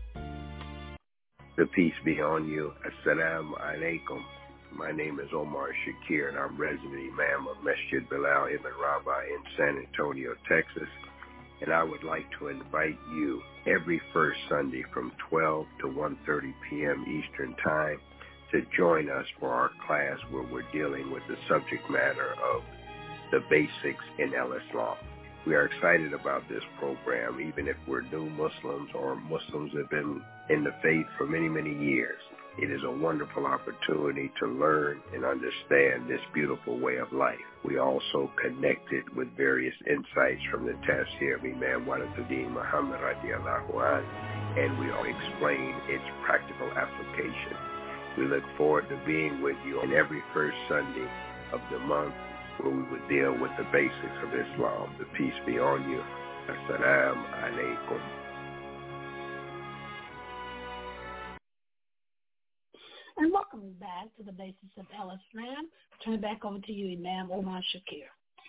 The peace be on you. Assalamu alaikum. My name is Omar Shakir, and I'm resident Imam of Masjid Bilal Ibn Rabah in San Antonio, Texas. And I would like to invite you every first Sunday from 12 to 1:30 p.m. Eastern Time to join us for our class where we're dealing with the subject matter of the basics in Islam. We are excited about this program, even if we're new Muslims or Muslims that have been in the faith for many, many years. It is a wonderful opportunity to learn and understand this beautiful way of life. We also connected with various insights from the Tafsir of Imam Waliduddin Muhammad radiallahu anh, and we all explain its practical application. We look forward to being with you on every first Sunday of the month where we would deal with the basics of Islam. The peace be on you. Assalamu alaikum.
And welcome back to the Basis of Islam. Turn it back over to you, Imam Omar Shakir.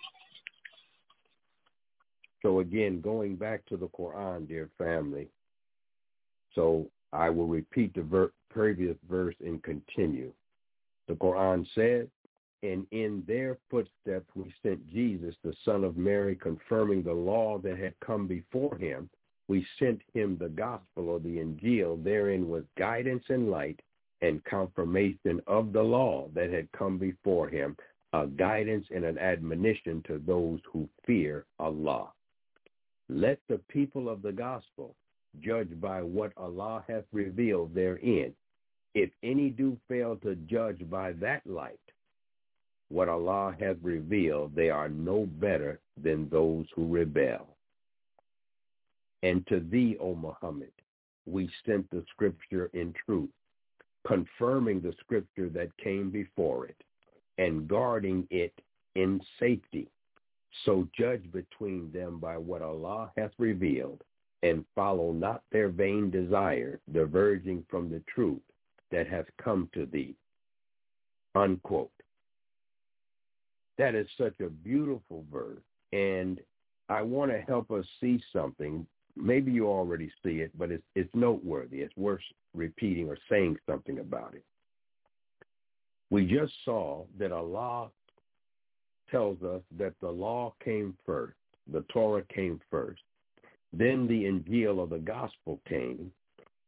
So again, going back to the Quran, dear family. So I will repeat the previous verse and continue. The Quran said, and in their footsteps we sent Jesus, the son of Mary, confirming the law that had come before him. We sent him the gospel or the Injil. Therein was guidance and light, and confirmation of the law that had come before him, a guidance and an admonition to those who fear Allah. Let the people of the gospel judge by what Allah hath revealed therein. If any do fail to judge by that light, what Allah hath revealed, they are no better than those who rebel. And to thee, O Muhammad, we sent the scripture in truth, confirming the scripture that came before it, and guarding it in safety. So judge between them by what Allah hath revealed, and follow not their vain desire, diverging from the truth that hath come to thee. Unquote. That is such a beautiful verse, and I want to help us see something. Maybe you already see it, but it's noteworthy. It's worth repeating or saying something about it. We just saw that Allah tells us that the law came first, the Torah came first, then the Injil or the gospel came,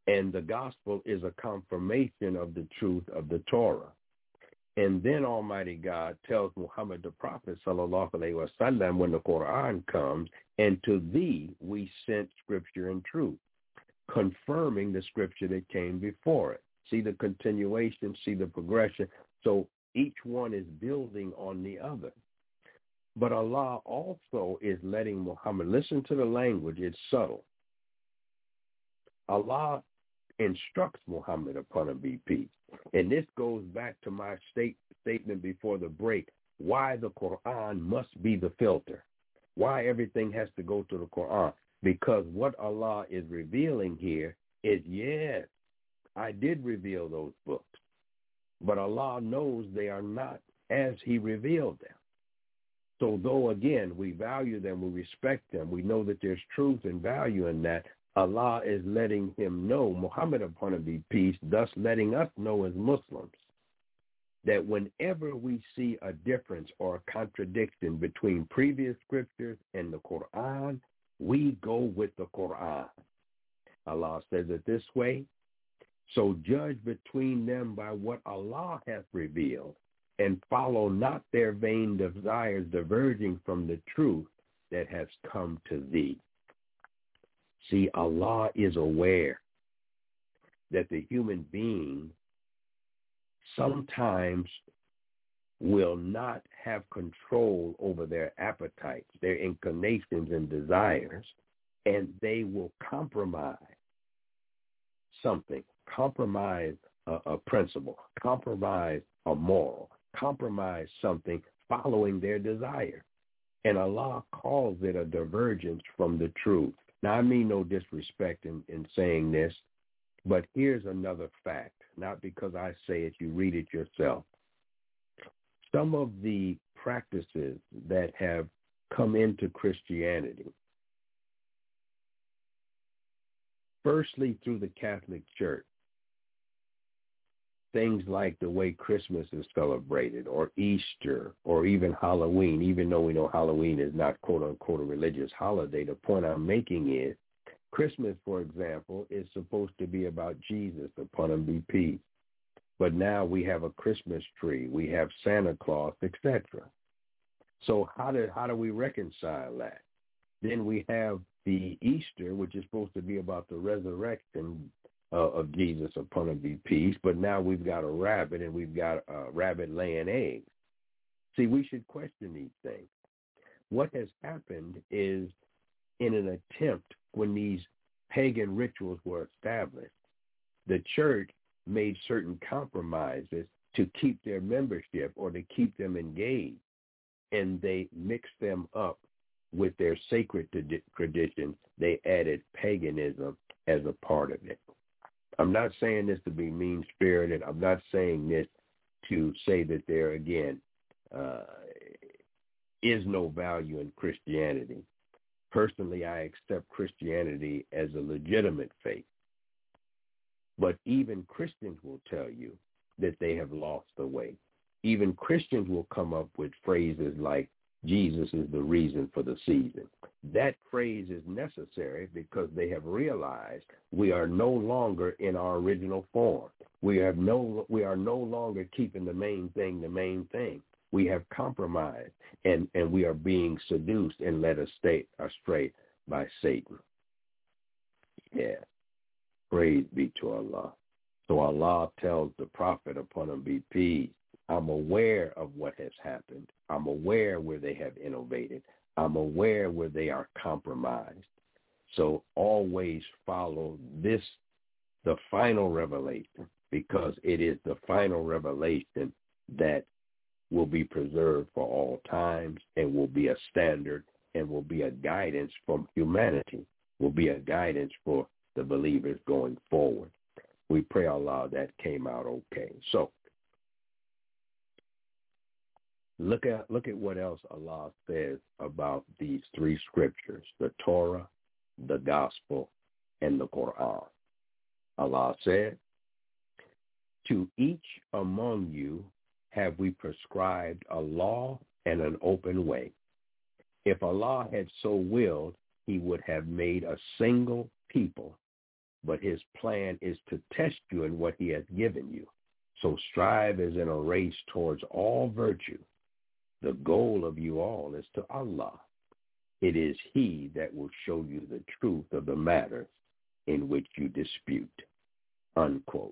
And the gospel is a confirmation of the truth of the Torah. And then Almighty God tells Muhammad the Prophet, sallallahu alaihi wasallam, when the Quran comes, and to thee we sent scripture and truth, confirming the scripture that came before it. See the continuation, see the progression. So each one is building on the other. But Allah also is letting Muhammad, listen to the language, it's subtle. Allah instructs Muhammad, upon him be peace. And this goes back to my statement before the break, why the Quran must be the filter, why everything has to go to the Quran. Because what Allah is revealing here is, yes, I did reveal those books, but Allah knows they are not as he revealed them. So though, again, we value them, we respect them, we know that there's truth and value in that, Allah is letting him know, Muhammad upon him be peace, thus letting us know as Muslims, that whenever we see a difference or a contradiction between previous scriptures and the Quran, we go with the Quran. Allah says it this way, so judge between them by what Allah hath revealed, and follow not their vain desires diverging from the truth that has come to thee. See, Allah is aware that the human being sometimes will not have control over their appetites, their inclinations and desires, and they will compromise something, compromise a principle, compromise a moral, compromise something following their desire. And Allah calls it a divergence from the truth. Now, I mean no disrespect in saying this, but here's another fact, not because I say it, you read it yourself. Some of the practices that have come into Christianity, firstly through the Catholic Church, things like the way Christmas is celebrated, or Easter, or even Halloween, even though we know Halloween is not quote-unquote a religious holiday, the point I'm making is Christmas, for example, is supposed to be about Jesus, upon him be peace. But now we have a Christmas tree, we have Santa Claus, etc. So how do we reconcile that? Then we have the Easter, which is supposed to be about the resurrection of Jesus, upon him be peace, but now we've got a rabbit, and we've got a rabbit laying eggs. See, we should question these things. What has happened is, in an attempt, when these pagan rituals were established, the church made certain compromises to keep their membership or to keep them engaged, and they mixed them up with their sacred traditions. They added paganism as a part of it. I'm not saying this to be mean-spirited. I'm not saying this to say that there, again, is no value in Christianity. Personally, I accept Christianity as a legitimate faith. But even Christians will tell you that they have lost the way. Even Christians will come up with phrases like, Jesus is the reason for the season. That phrase is necessary because they have realized we are no longer in our original form. We are no longer keeping the main thing. We have compromised, and we are being seduced and led astray by Satan. Yeah. Praise be to Allah. So Allah tells the Prophet, upon him be peace, I'm aware of what has happened. I'm aware where they have innovated. I'm aware where they are compromised. So always follow this, the final revelation, because it is the final revelation that will be preserved for all times and will be a standard and will be a guidance from humanity, will be a guidance for the believers going forward. We pray Allah that came out okay. So look at what else Allah says about these three scriptures, the Torah, the Gospel, and the Quran. Allah said, to each among you have we prescribed a law and an open way. If Allah had so willed, he would have made a single people, but his plan is to test you in what he has given you. So strive as in a race towards all virtue. The goal of you all is to Allah. It is he that will show you the truth of the matter in which you dispute. Unquote.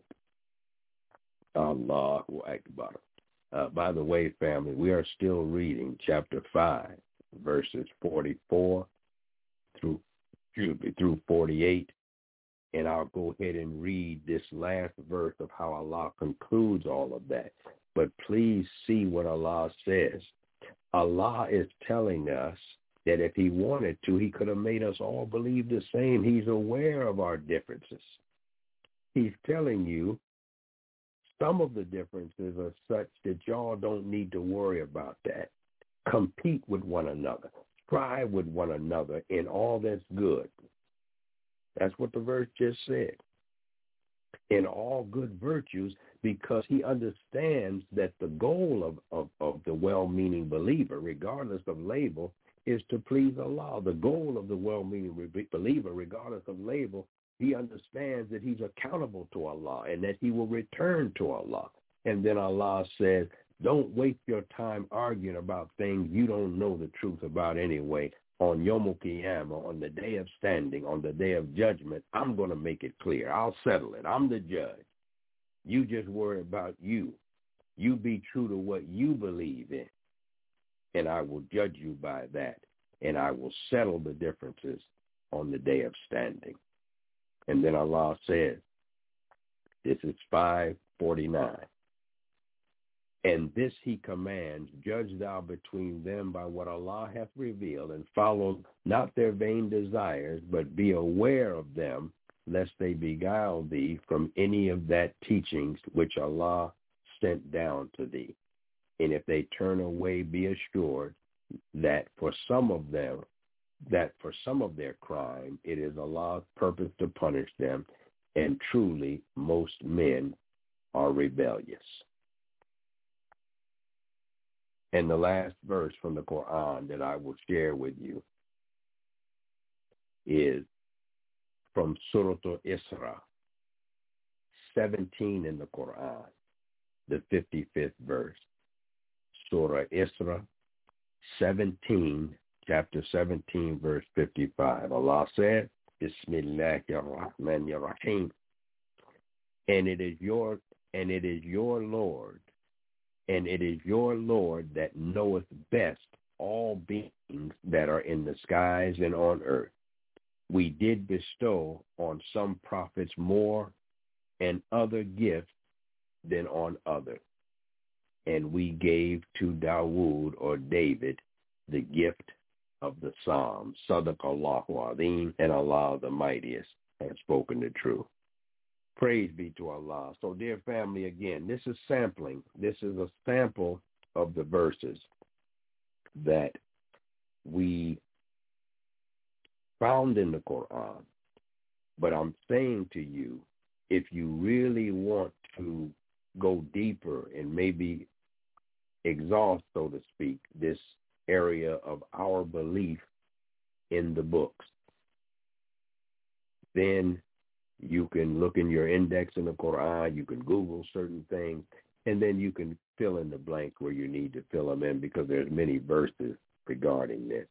Allahu Akbar. By the way, family, we are still reading chapter 5, verses 44 through 48. And I'll go ahead and read this last verse of how Allah concludes all of that. But please see what Allah says. Allah is telling us that if he wanted to, he could have made us all believe the same. He's aware of our differences. He's telling you some of the differences are such that y'all don't need to worry about that. Compete with one another. Strive with one another in all that's good. That's what the verse just said. In all good virtues, because he understands that the goal of the well-meaning believer, regardless of label, is to please Allah. The goal of the well-meaning believer, regardless of label, he understands that he's accountable to Allah and that he will return to Allah. And then Allah says, don't waste your time arguing about things you don't know the truth about anyway. On Yom Qiyamah, on the day of standing, on the day of judgment, I'm going to make it clear. I'll settle it. I'm the judge. You just worry about you. You be true to what you believe in, and I will judge you by that, and I will settle the differences on the day of standing. And then Allah says, this is 549. And this he commands, judge thou between them by what Allah hath revealed, and follow not their vain desires, but be aware of them, lest they beguile thee from any of that teachings which Allah sent down to thee. And if they turn away, be assured that for some of their crime, it is Allah's purpose to punish them, and truly most men are rebellious. And the last verse from the Quran that I will share with you is from Surah Al-Isra, 17 in the Quran, the 55th verse. Surah Isra, 17, chapter 17, verse 55. Allah said, Bismillahirrahmanirrahim. And it is your Lord, and it is your Lord that knoweth best all beings that are in the skies and on earth. We did bestow on some prophets more and other gifts than on others. And we gave to Dawood, or David, the gift of the Psalms. Sadaqallahu Azim, and Allah the mightiest has spoken the truth. Praise be to Allah. So, dear family, again, this is sampling. This is a sample of the verses that we found in the Quran. But I'm saying to you, if you really want to go deeper and maybe exhaust, so to speak, this area of our belief in the books, then you can look in your index in the Quran, you can Google certain things, and then you can fill in the blank where you need to fill them in, because there's many verses regarding this.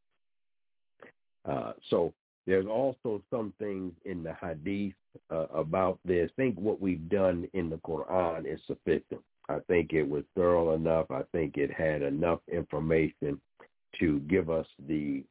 So there's also some things in the Hadith about this. I think what we've done in the Quran is sufficient. I think it was thorough enough. I think it had enough information to give us the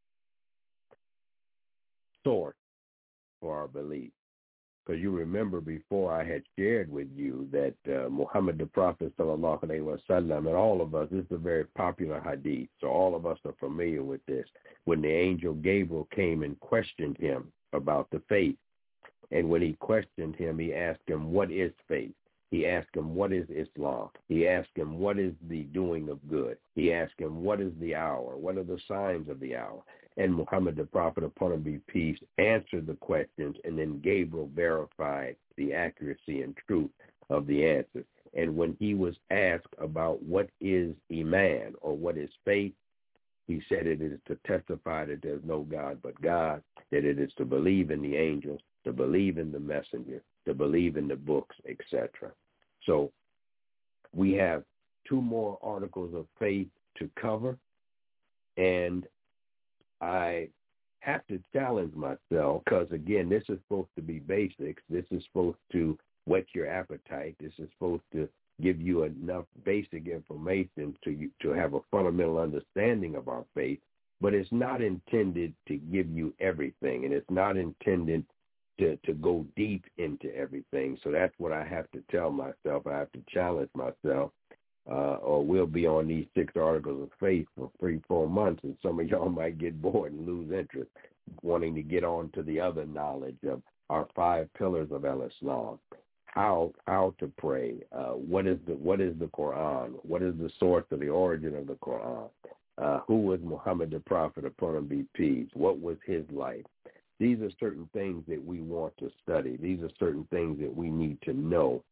source for our belief. Because you remember before I had shared with you that Muhammad the Prophet, sallallahu alaihi wasallam, and all of us, this is a very popular hadith, so all of us are familiar with this. When the angel Gabriel came and questioned him about the faith, and when he questioned him, he asked him, what is faith? He asked him, what is Islam? He asked him, what is the doing of good? He asked him, what is the hour? What are the signs of the hour? And Muhammad the Prophet, upon him be peace, answered the questions, and then Gabriel verified the accuracy and truth of the answers. And when he was asked about what is Iman, or what is faith, He said it is to testify that there's no God but God, that it is to believe in the angels, to believe in the messenger, to believe in the books, etc. So we have 2 more articles of faith to cover, and I have to challenge myself because, again, this is supposed to be basics. This is supposed to whet your appetite. This is supposed to give you enough basic information to have a fundamental understanding of our faith, but it's not intended to give you everything, and it's not intended to go deep into everything. So that's what I have to tell myself. I have to challenge myself, or we'll be on these 6 articles of faith for 3-4 months, and some of y'all might get bored and lose interest, wanting to get on to the other knowledge of our 5 pillars of Al-Islam. How to pray, what is the Quran, what is the source of the origin of the Quran, who was Muhammad the Prophet, upon him be peace, what was his life. These are certain things that we want to study. These are certain things that we need to know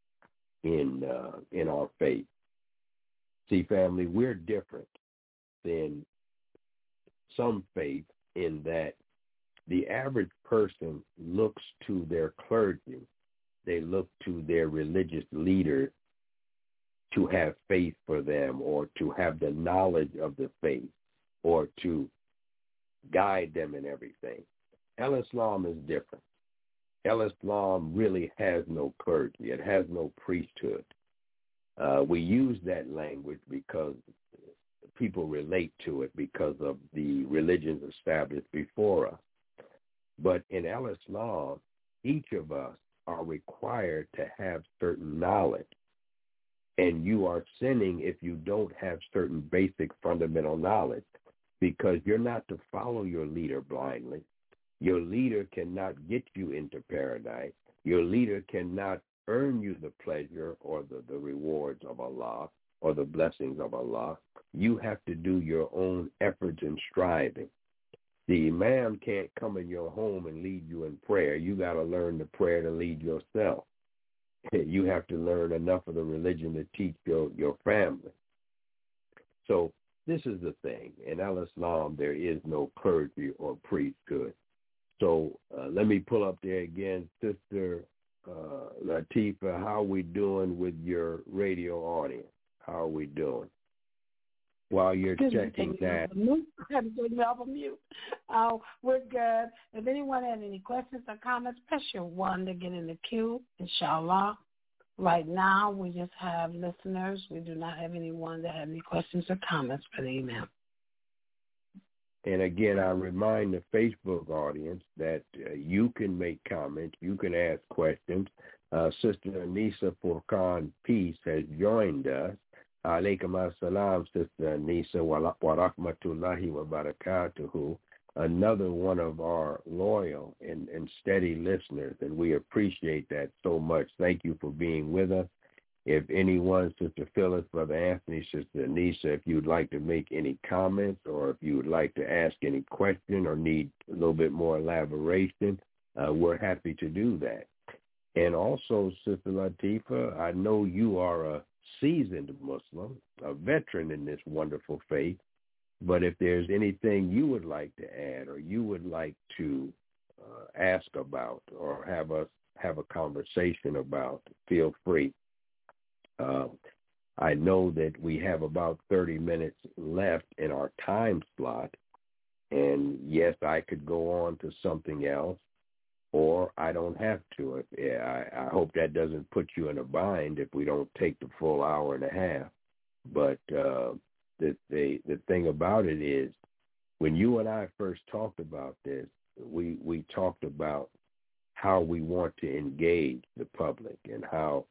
in our faith. See, family, we're different than some faith in that the average person looks to their clergy. They look to their religious leaders to have faith for them, or to have the knowledge of the faith, or to guide them in everything. Al-Islam is different. Al-Islam really has no clergy. It has no priesthood. We use that language because people relate to it because of the religions established before us. But in Al-Islam, each of us are required to have certain knowledge. And you are sinning if you don't have certain basic fundamental knowledge, because you're not to follow your leader blindly. Your leader cannot get you into paradise. Your leader cannot earn you the pleasure or the rewards of Allah or the blessings of Allah. You have to do your own efforts and striving. The imam can't come in your home and lead you in prayer. You got to learn the prayer to lead yourself. You have to learn enough of the religion to teach your family. So this is the thing. In Al-Islam, there is no clergy or priesthood. So let me pull up there again. Sister Latifah, how are we doing with your radio audience? How are we doing? While you're checking that.
We're good. If anyone has any questions or comments, press your 1 to get in the queue, inshallah. Right now, we just have listeners. We do not have anyone that have any questions or comments for the email.
And again, I remind the Facebook audience that you can make comments. You can ask questions. Sister Anisa Furqan Peace has joined us. Alaikum assalam, Sister Anisa, wa rahmatullahi wa barakatuhu. Another one of our loyal and steady listeners, and we appreciate that so much. Thank you for being with us. If anyone, Sister Phyllis, Brother Anthony, Sister Anisa, if you would like to make any comments, or if you would like to ask any question or need a little bit more elaboration, we're happy to do that. And also, Sister Latifah, I know you are a seasoned Muslim, a veteran in this wonderful faith, but if there's anything you would like to add, or you would like to ask about, or have us have a conversation about, feel free. I know that we have about 30 minutes left in our time slot, and yes, I could go on to something else, or I don't have to. I hope that doesn't put you in a bind if we don't take the full hour and a half. But the thing about it is, when you and I first talked about this, we talked about how we want to engage the public, and how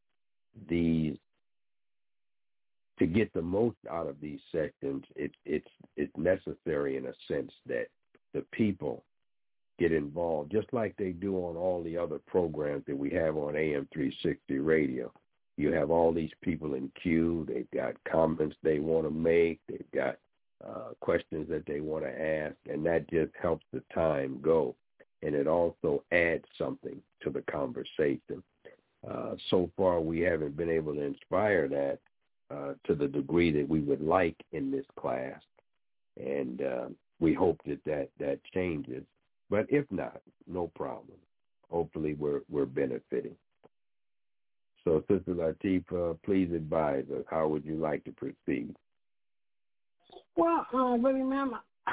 to get the most out of these sessions, it's necessary in a sense that the people get involved, just like they do on all the other programs that we have on AM 360 radio. You have all these people in queue. They've got comments they want to make. They've got questions that they want to ask, and that just helps the time go. And it also adds something to the conversation. So far, we haven't been able to inspire that to the degree that we would like in this class. And we hope that changes. But if not, no problem. Hopefully we're benefiting. So, Sister Latifah, please advise us. How would you like to proceed?
Well, Brother Imam,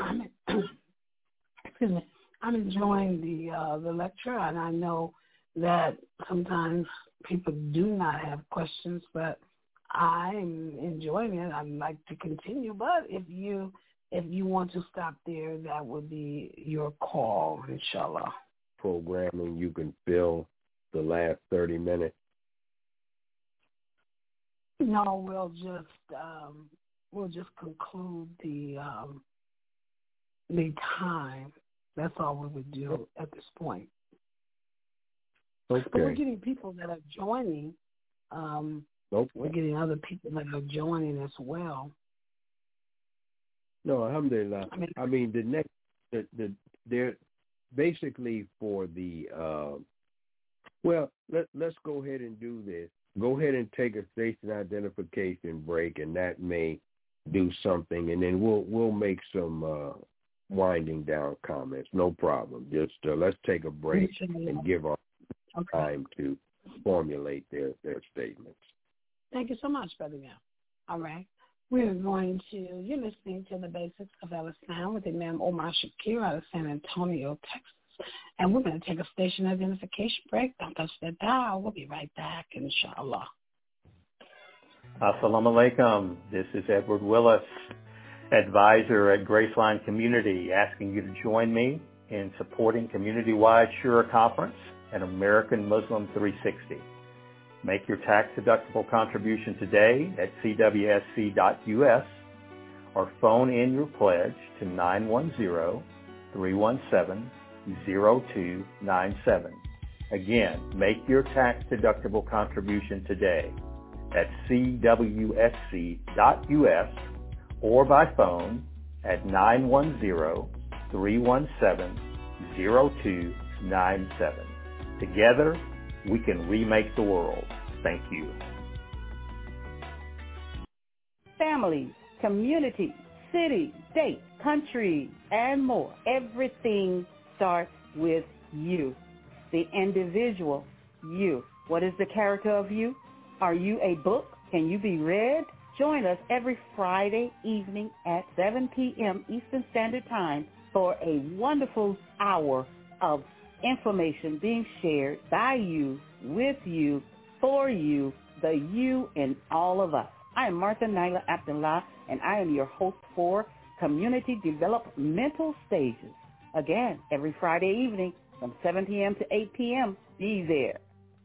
excuse me, I'm enjoying the lecture, and I know that sometimes people do not have questions, but I'm enjoying it. I'd like to continue, but if you want to stop there, that would be your call, inshallah.
Programming, you can fill the last 30 minutes.
No, we'll just conclude the time. That's all we would do at this point.
Okay.
But we're getting people that are joining.
Okay.
We're getting other people that are joining as well.
No, alhamdulillah. I mean the next, they're basically for the. Well, let's go ahead and do this. Go ahead and take a station identification break, and that may do something, and then we'll make some winding down comments. No problem. Just let's take a break and give our time to formulate their statements.
Thank you so much, Brother Mel. All right. You're listening to the Basics of Al-Islam with Imam Omar Shakir out of San Antonio, Texas. And we're going to take a station identification break. Don't touch that dial. We'll be right back, inshallah.
Assalamu alaikum. This is Edward Willis, advisor at Graceline Community, asking you to join me in supporting community-wide Shura Conference and American Muslim 360. Make your tax-deductible contribution today at cwsc.us or phone in your pledge to 910-317-0297. Again, make your tax-deductible contribution today at cwsc.us or by phone at 910-317-0297. Together, we can remake the world. Thank you.
Families, communities, city, state, country, and more. Everything starts with you, the individual you. What is the character of you? Are you a book? Can you be read? Join us every Friday evening at 7 p.m. Eastern Standard Time for a wonderful hour of information being shared by you, with you, for you, the you in all of us. I am Martha Naila Abdullah, and I am your host for Community Developmental Stages. Again, every Friday evening from 7 p.m. to 8 p.m. Be there.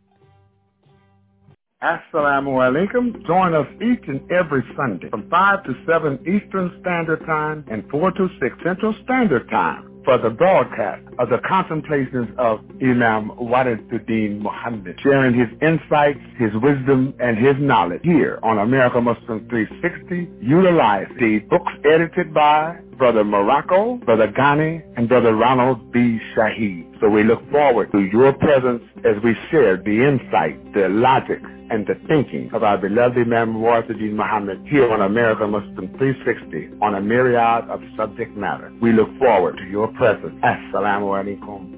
Assalamu alaikum. Join us each and every Sunday from 5 to 7 Eastern Standard Time and 4 to 6 Central Standard Time for the broadcast of the contemplations of Imam Wariduddin Muhammad, sharing his insights, his wisdom, and his knowledge here on America Muslim 360. Utilize the books edited by Brother Morocco, Brother Ghani, and Brother Ronald B. Shaheed. So we look forward to your presence as we share the insight, the logic, and the thinking of our beloved Imam Wariduddin Muhammad here on America Muslim 360 on a myriad of subject matter. We look forward to your presence. Assalamu alaikum.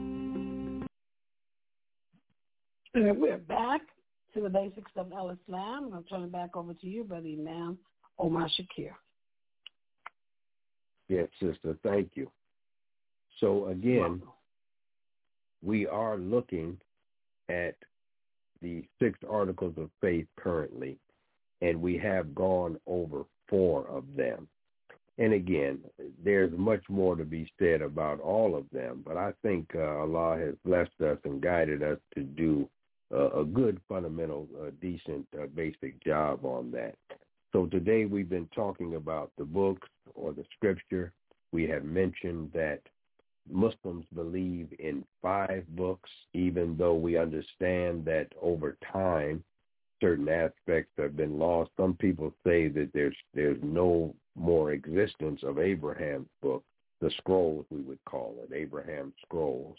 And we're back to the Basics of Al-Islam. I'll turn it back over to you, Brother Imam Omar Shakir.
Yes, sister, thank you. So again, we are looking at the 6 articles of faith currently, and we have gone over 4 of them. And again, there's much more to be said about all of them, but I think Allah has blessed us and guided us to do a good, fundamental, decent, basic job on that. So today we've been talking about the books or the scripture. We have mentioned that Muslims believe in 5 books, even though we understand that over time certain aspects have been lost. Some people say that there's no more existence of Abraham's book, the scrolls we would call it, Abraham's scrolls.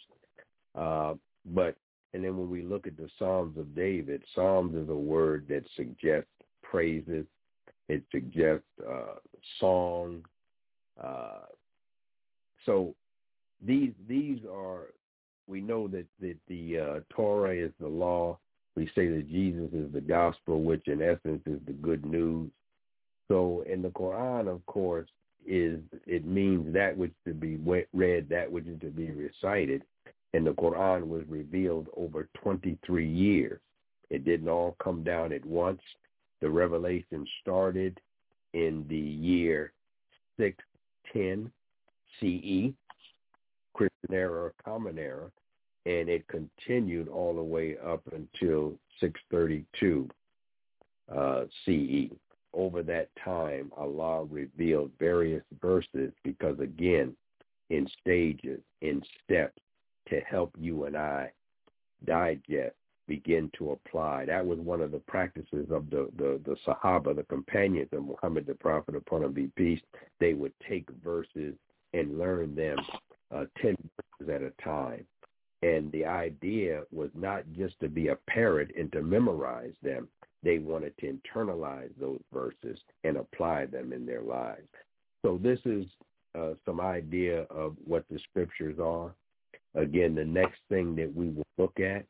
And then when we look at the Psalms of David, Psalms is a word that suggests praises. It suggests song, So these are, we know that the Torah is the law. We say that Jesus is the gospel, which in essence is the good news. So in the Quran, of course, it means that which to be read, that which is to be recited. And the Quran was revealed over 23 years. It didn't all come down at once. The revelation started in the year 610 CE, Christian era or Common Era, and it continued all the way up until 632 CE. Over that time, Allah revealed various verses because, again, in stages, in steps, to help you and I digest, begin to apply. That was one of the practices of the Sahaba, the companions of Muhammad, the Prophet, upon him be peace. They would take verses and learn them 10 verses at a time. And the idea was not just to be a parrot and to memorize them. They wanted to internalize those verses and apply them in their lives. So this is some idea of what the scriptures are. Again, the next thing that we will look at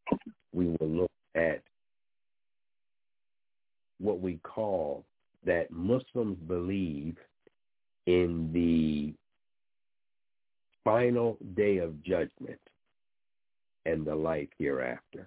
what we call that Muslims believe in the final day of judgment and the life hereafter.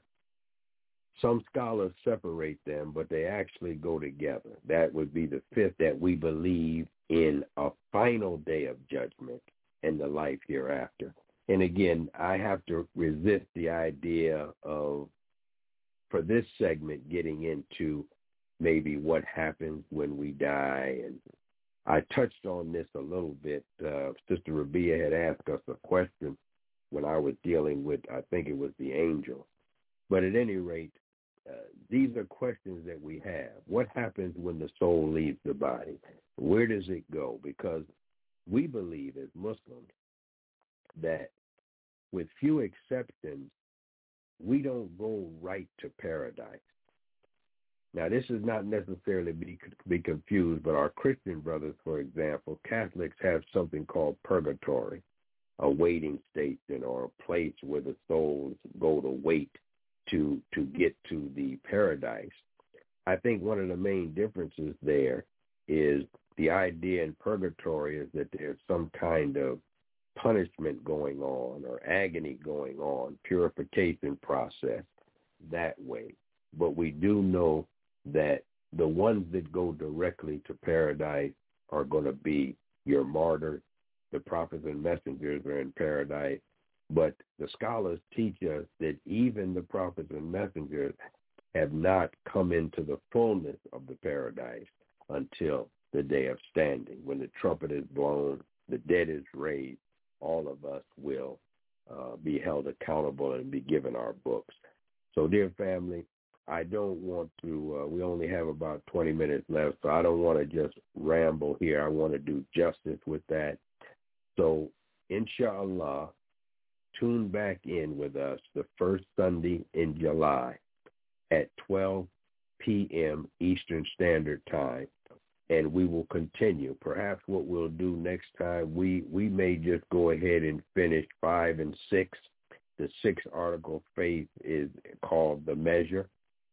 Some scholars separate them, but they actually go together. That would be the fifth, that we believe in a final day of judgment and the life hereafter. And again, I have to resist the idea of, for this segment, getting into maybe what happens when we die. And I touched on this a little bit. Sister Rabia had asked us a question when I was dealing with, I think it was the angel. But at any rate, these are questions that we have. What happens when the soul leaves the body? Where does it go? Because we believe as Muslims that with few exceptions, we don't go right to paradise. Now, this is not necessarily be confused, but our Christian brothers, for example, Catholics have something called purgatory, a waiting station or a place where the souls go to wait to get to the paradise. I think one of the main differences there is the idea in purgatory is that there's some kind of punishment going on or agony going on, purification process that way. But we do know that the ones that go directly to paradise are going to be your martyrs. The prophets and messengers are in paradise. But the scholars teach us that even the prophets and messengers have not come into the fullness of the paradise until the day of standing. When the trumpet is blown, the dead is raised, all of us will be held accountable and be given our books. So, dear family, I don't want to, we only have about 20 minutes left, so I don't want to just ramble here. I want to do justice with that. So, inshallah, tune back in with us the first Sunday in July at 12 p.m. Eastern Standard Time, and we will continue. Perhaps what we'll do next time, we may just go ahead and finish 5 and 6. The 6th article of faith is called The Measure,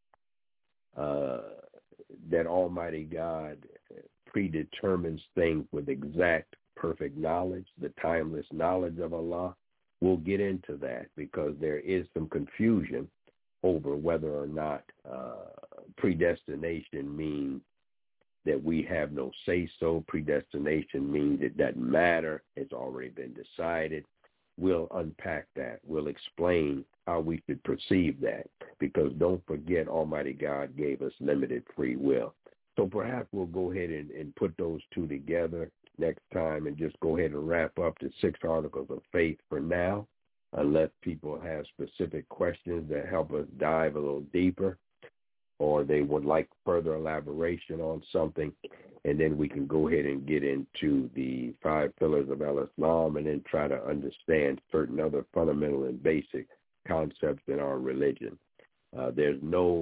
that Almighty God predetermines things with exact, perfect knowledge, the timeless knowledge of Allah. We'll get into that because there is some confusion over whether or not predestination means that we have no say-so. Predestination means it doesn't matter. It's already been decided. We'll unpack that. We'll explain how we should perceive that because don't forget Almighty God gave us limited free will. So perhaps we'll go ahead and put those two together next time and just go ahead and wrap up the 6 articles of faith for now, unless people have specific questions that help us dive a little deeper or they would like further elaboration on something, and then we can go ahead and get into the 5 pillars of Al-Islam and then try to understand certain other fundamental and basic concepts in our religion. There's no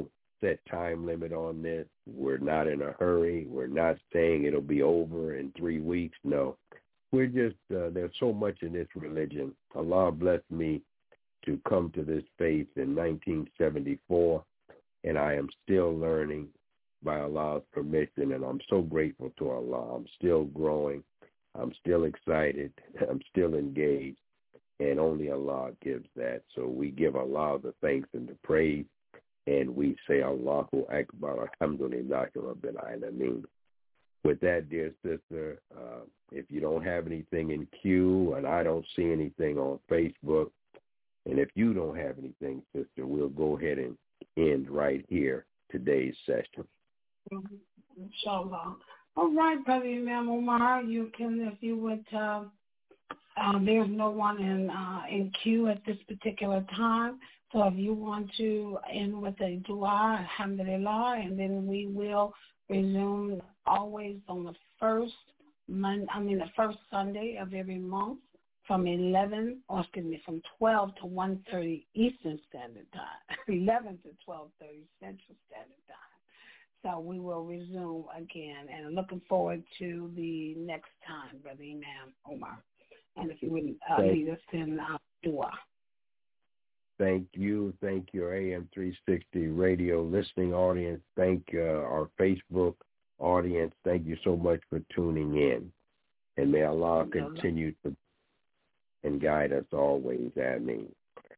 set time limit on this. We're not in a hurry. We're not saying it'll be over in 3 weeks. No. We're just, there's so much in this religion. Allah blessed me to come to this faith in 1974, and I am still learning by Allah's permission, and I'm so grateful to Allah. I'm still growing. I'm still excited. I'm still engaged, and only Allah gives that. So we give Allah the thanks and the praise, and we say Allahu Akbar, Alhamdulillahi Rabbil Alameen. With that, dear sister, if you don't have anything in queue, and I don't see anything on Facebook, and if you don't have anything, sister, we'll go ahead and end right here today's session.
Inshallah. All right, Brother Imam Omar, you can, if you would, there's no one in queue at this particular time. So if you want to end with a dua, alhamdulillah, and then we will resume always on the first Sunday of every month from 12 to 1:30 Eastern Standard Time, 11 to 12:30 Central Standard Time. So we will resume again, and looking forward to the next time, Brother Imam Omar. And if you would lead us in dua.
Thank you, AM 360 radio listening audience. Thank our Facebook audience. Thank you so much for tuning in. And may Allah continue to and guide us always. Ameen.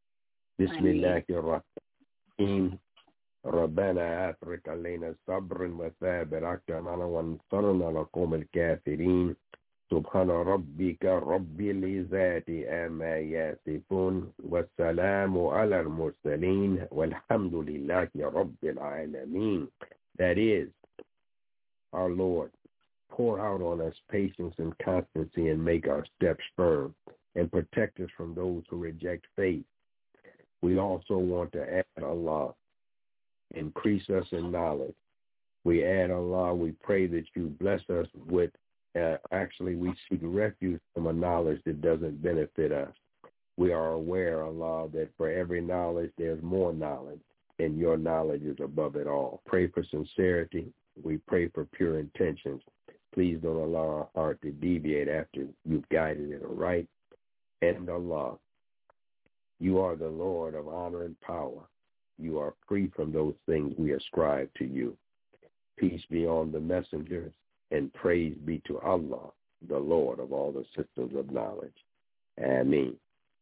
Bismillahirrahmanirrahim. ربنا أفرغ علينا صبرا وثابر أكرمنا وانصرنا لقوم الكافرين سبحان ربك رب العزة عما يصفون والسلام على المرسلين والحمد لله رب العالمين. That is, our Lord, pour out on us patience and constancy and make our steps firm and protect us from those who reject faith. We also want to add Allah, increase us in knowledge. We add Allah, we pray that you bless us with, we seek refuge from a knowledge that doesn't benefit us. We are aware, Allah, that for every knowledge there's more knowledge, and your knowledge is above it all. Pray for sincerity. We pray for pure intentions. Please don't allow our heart to deviate after you've guided it aright. And Allah, you are the Lord of honor and power. You are free from those things we ascribe to you. Peace be on the messengers, and praise be to Allah, the Lord of all the systems of knowledge. Ameen.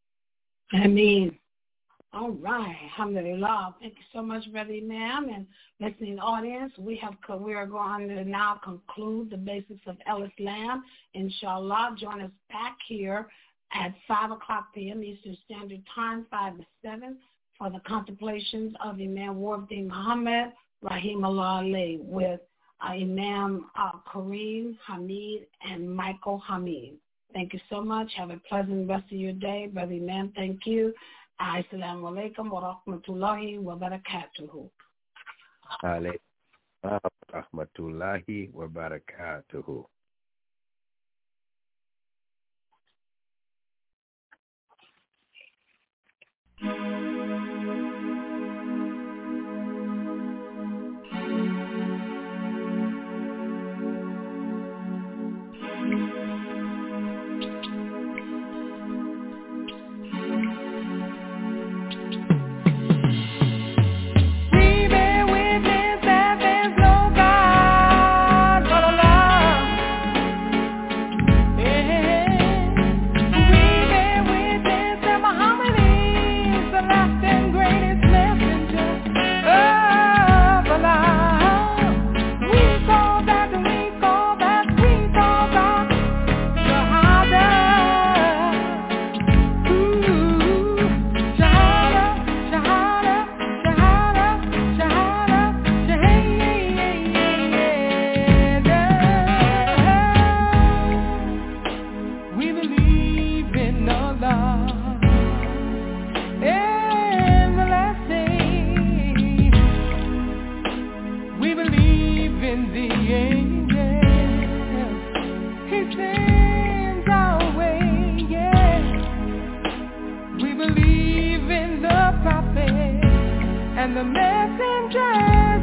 Ameen. All right. Alhamdulillah. Thank you so much, Brother Imam, and listening audience. We are going to now conclude the basics of Islam. Inshallah, join us back here at 5 o'clock p.m. Eastern Standard Time, 5 to 7, for the contemplations of Imam Wardin Muhammad, Rahimahullah alayhi, with Imam Kareem Hamid and Michael Hamid. Thank you so much. Have a pleasant rest of your day. Brother Imam, thank you. Assalamu alaikum wa rahmatullahi wa barakatuhu.
Alaykum wa rahmatullahi wa barakatuhu.
And the messengers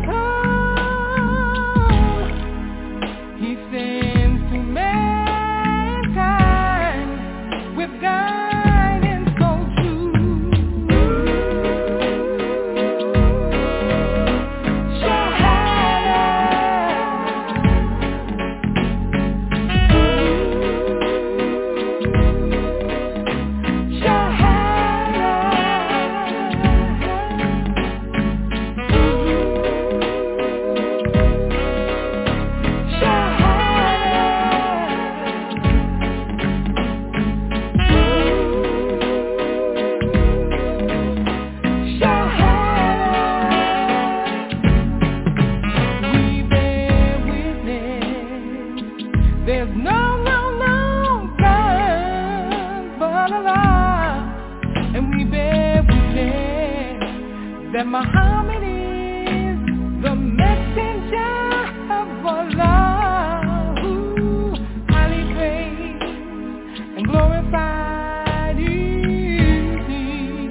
that Muhammad is the messenger of Allah, who highly praised and glorified is He.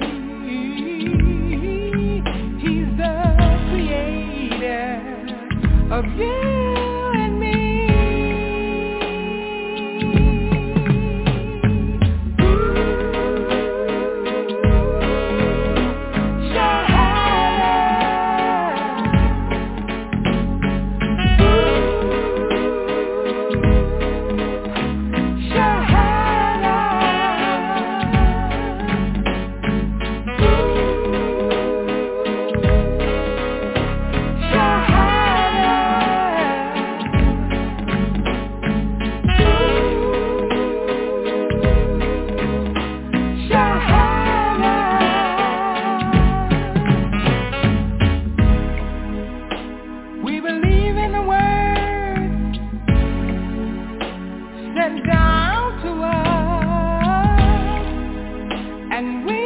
He's the creator of you and me. And we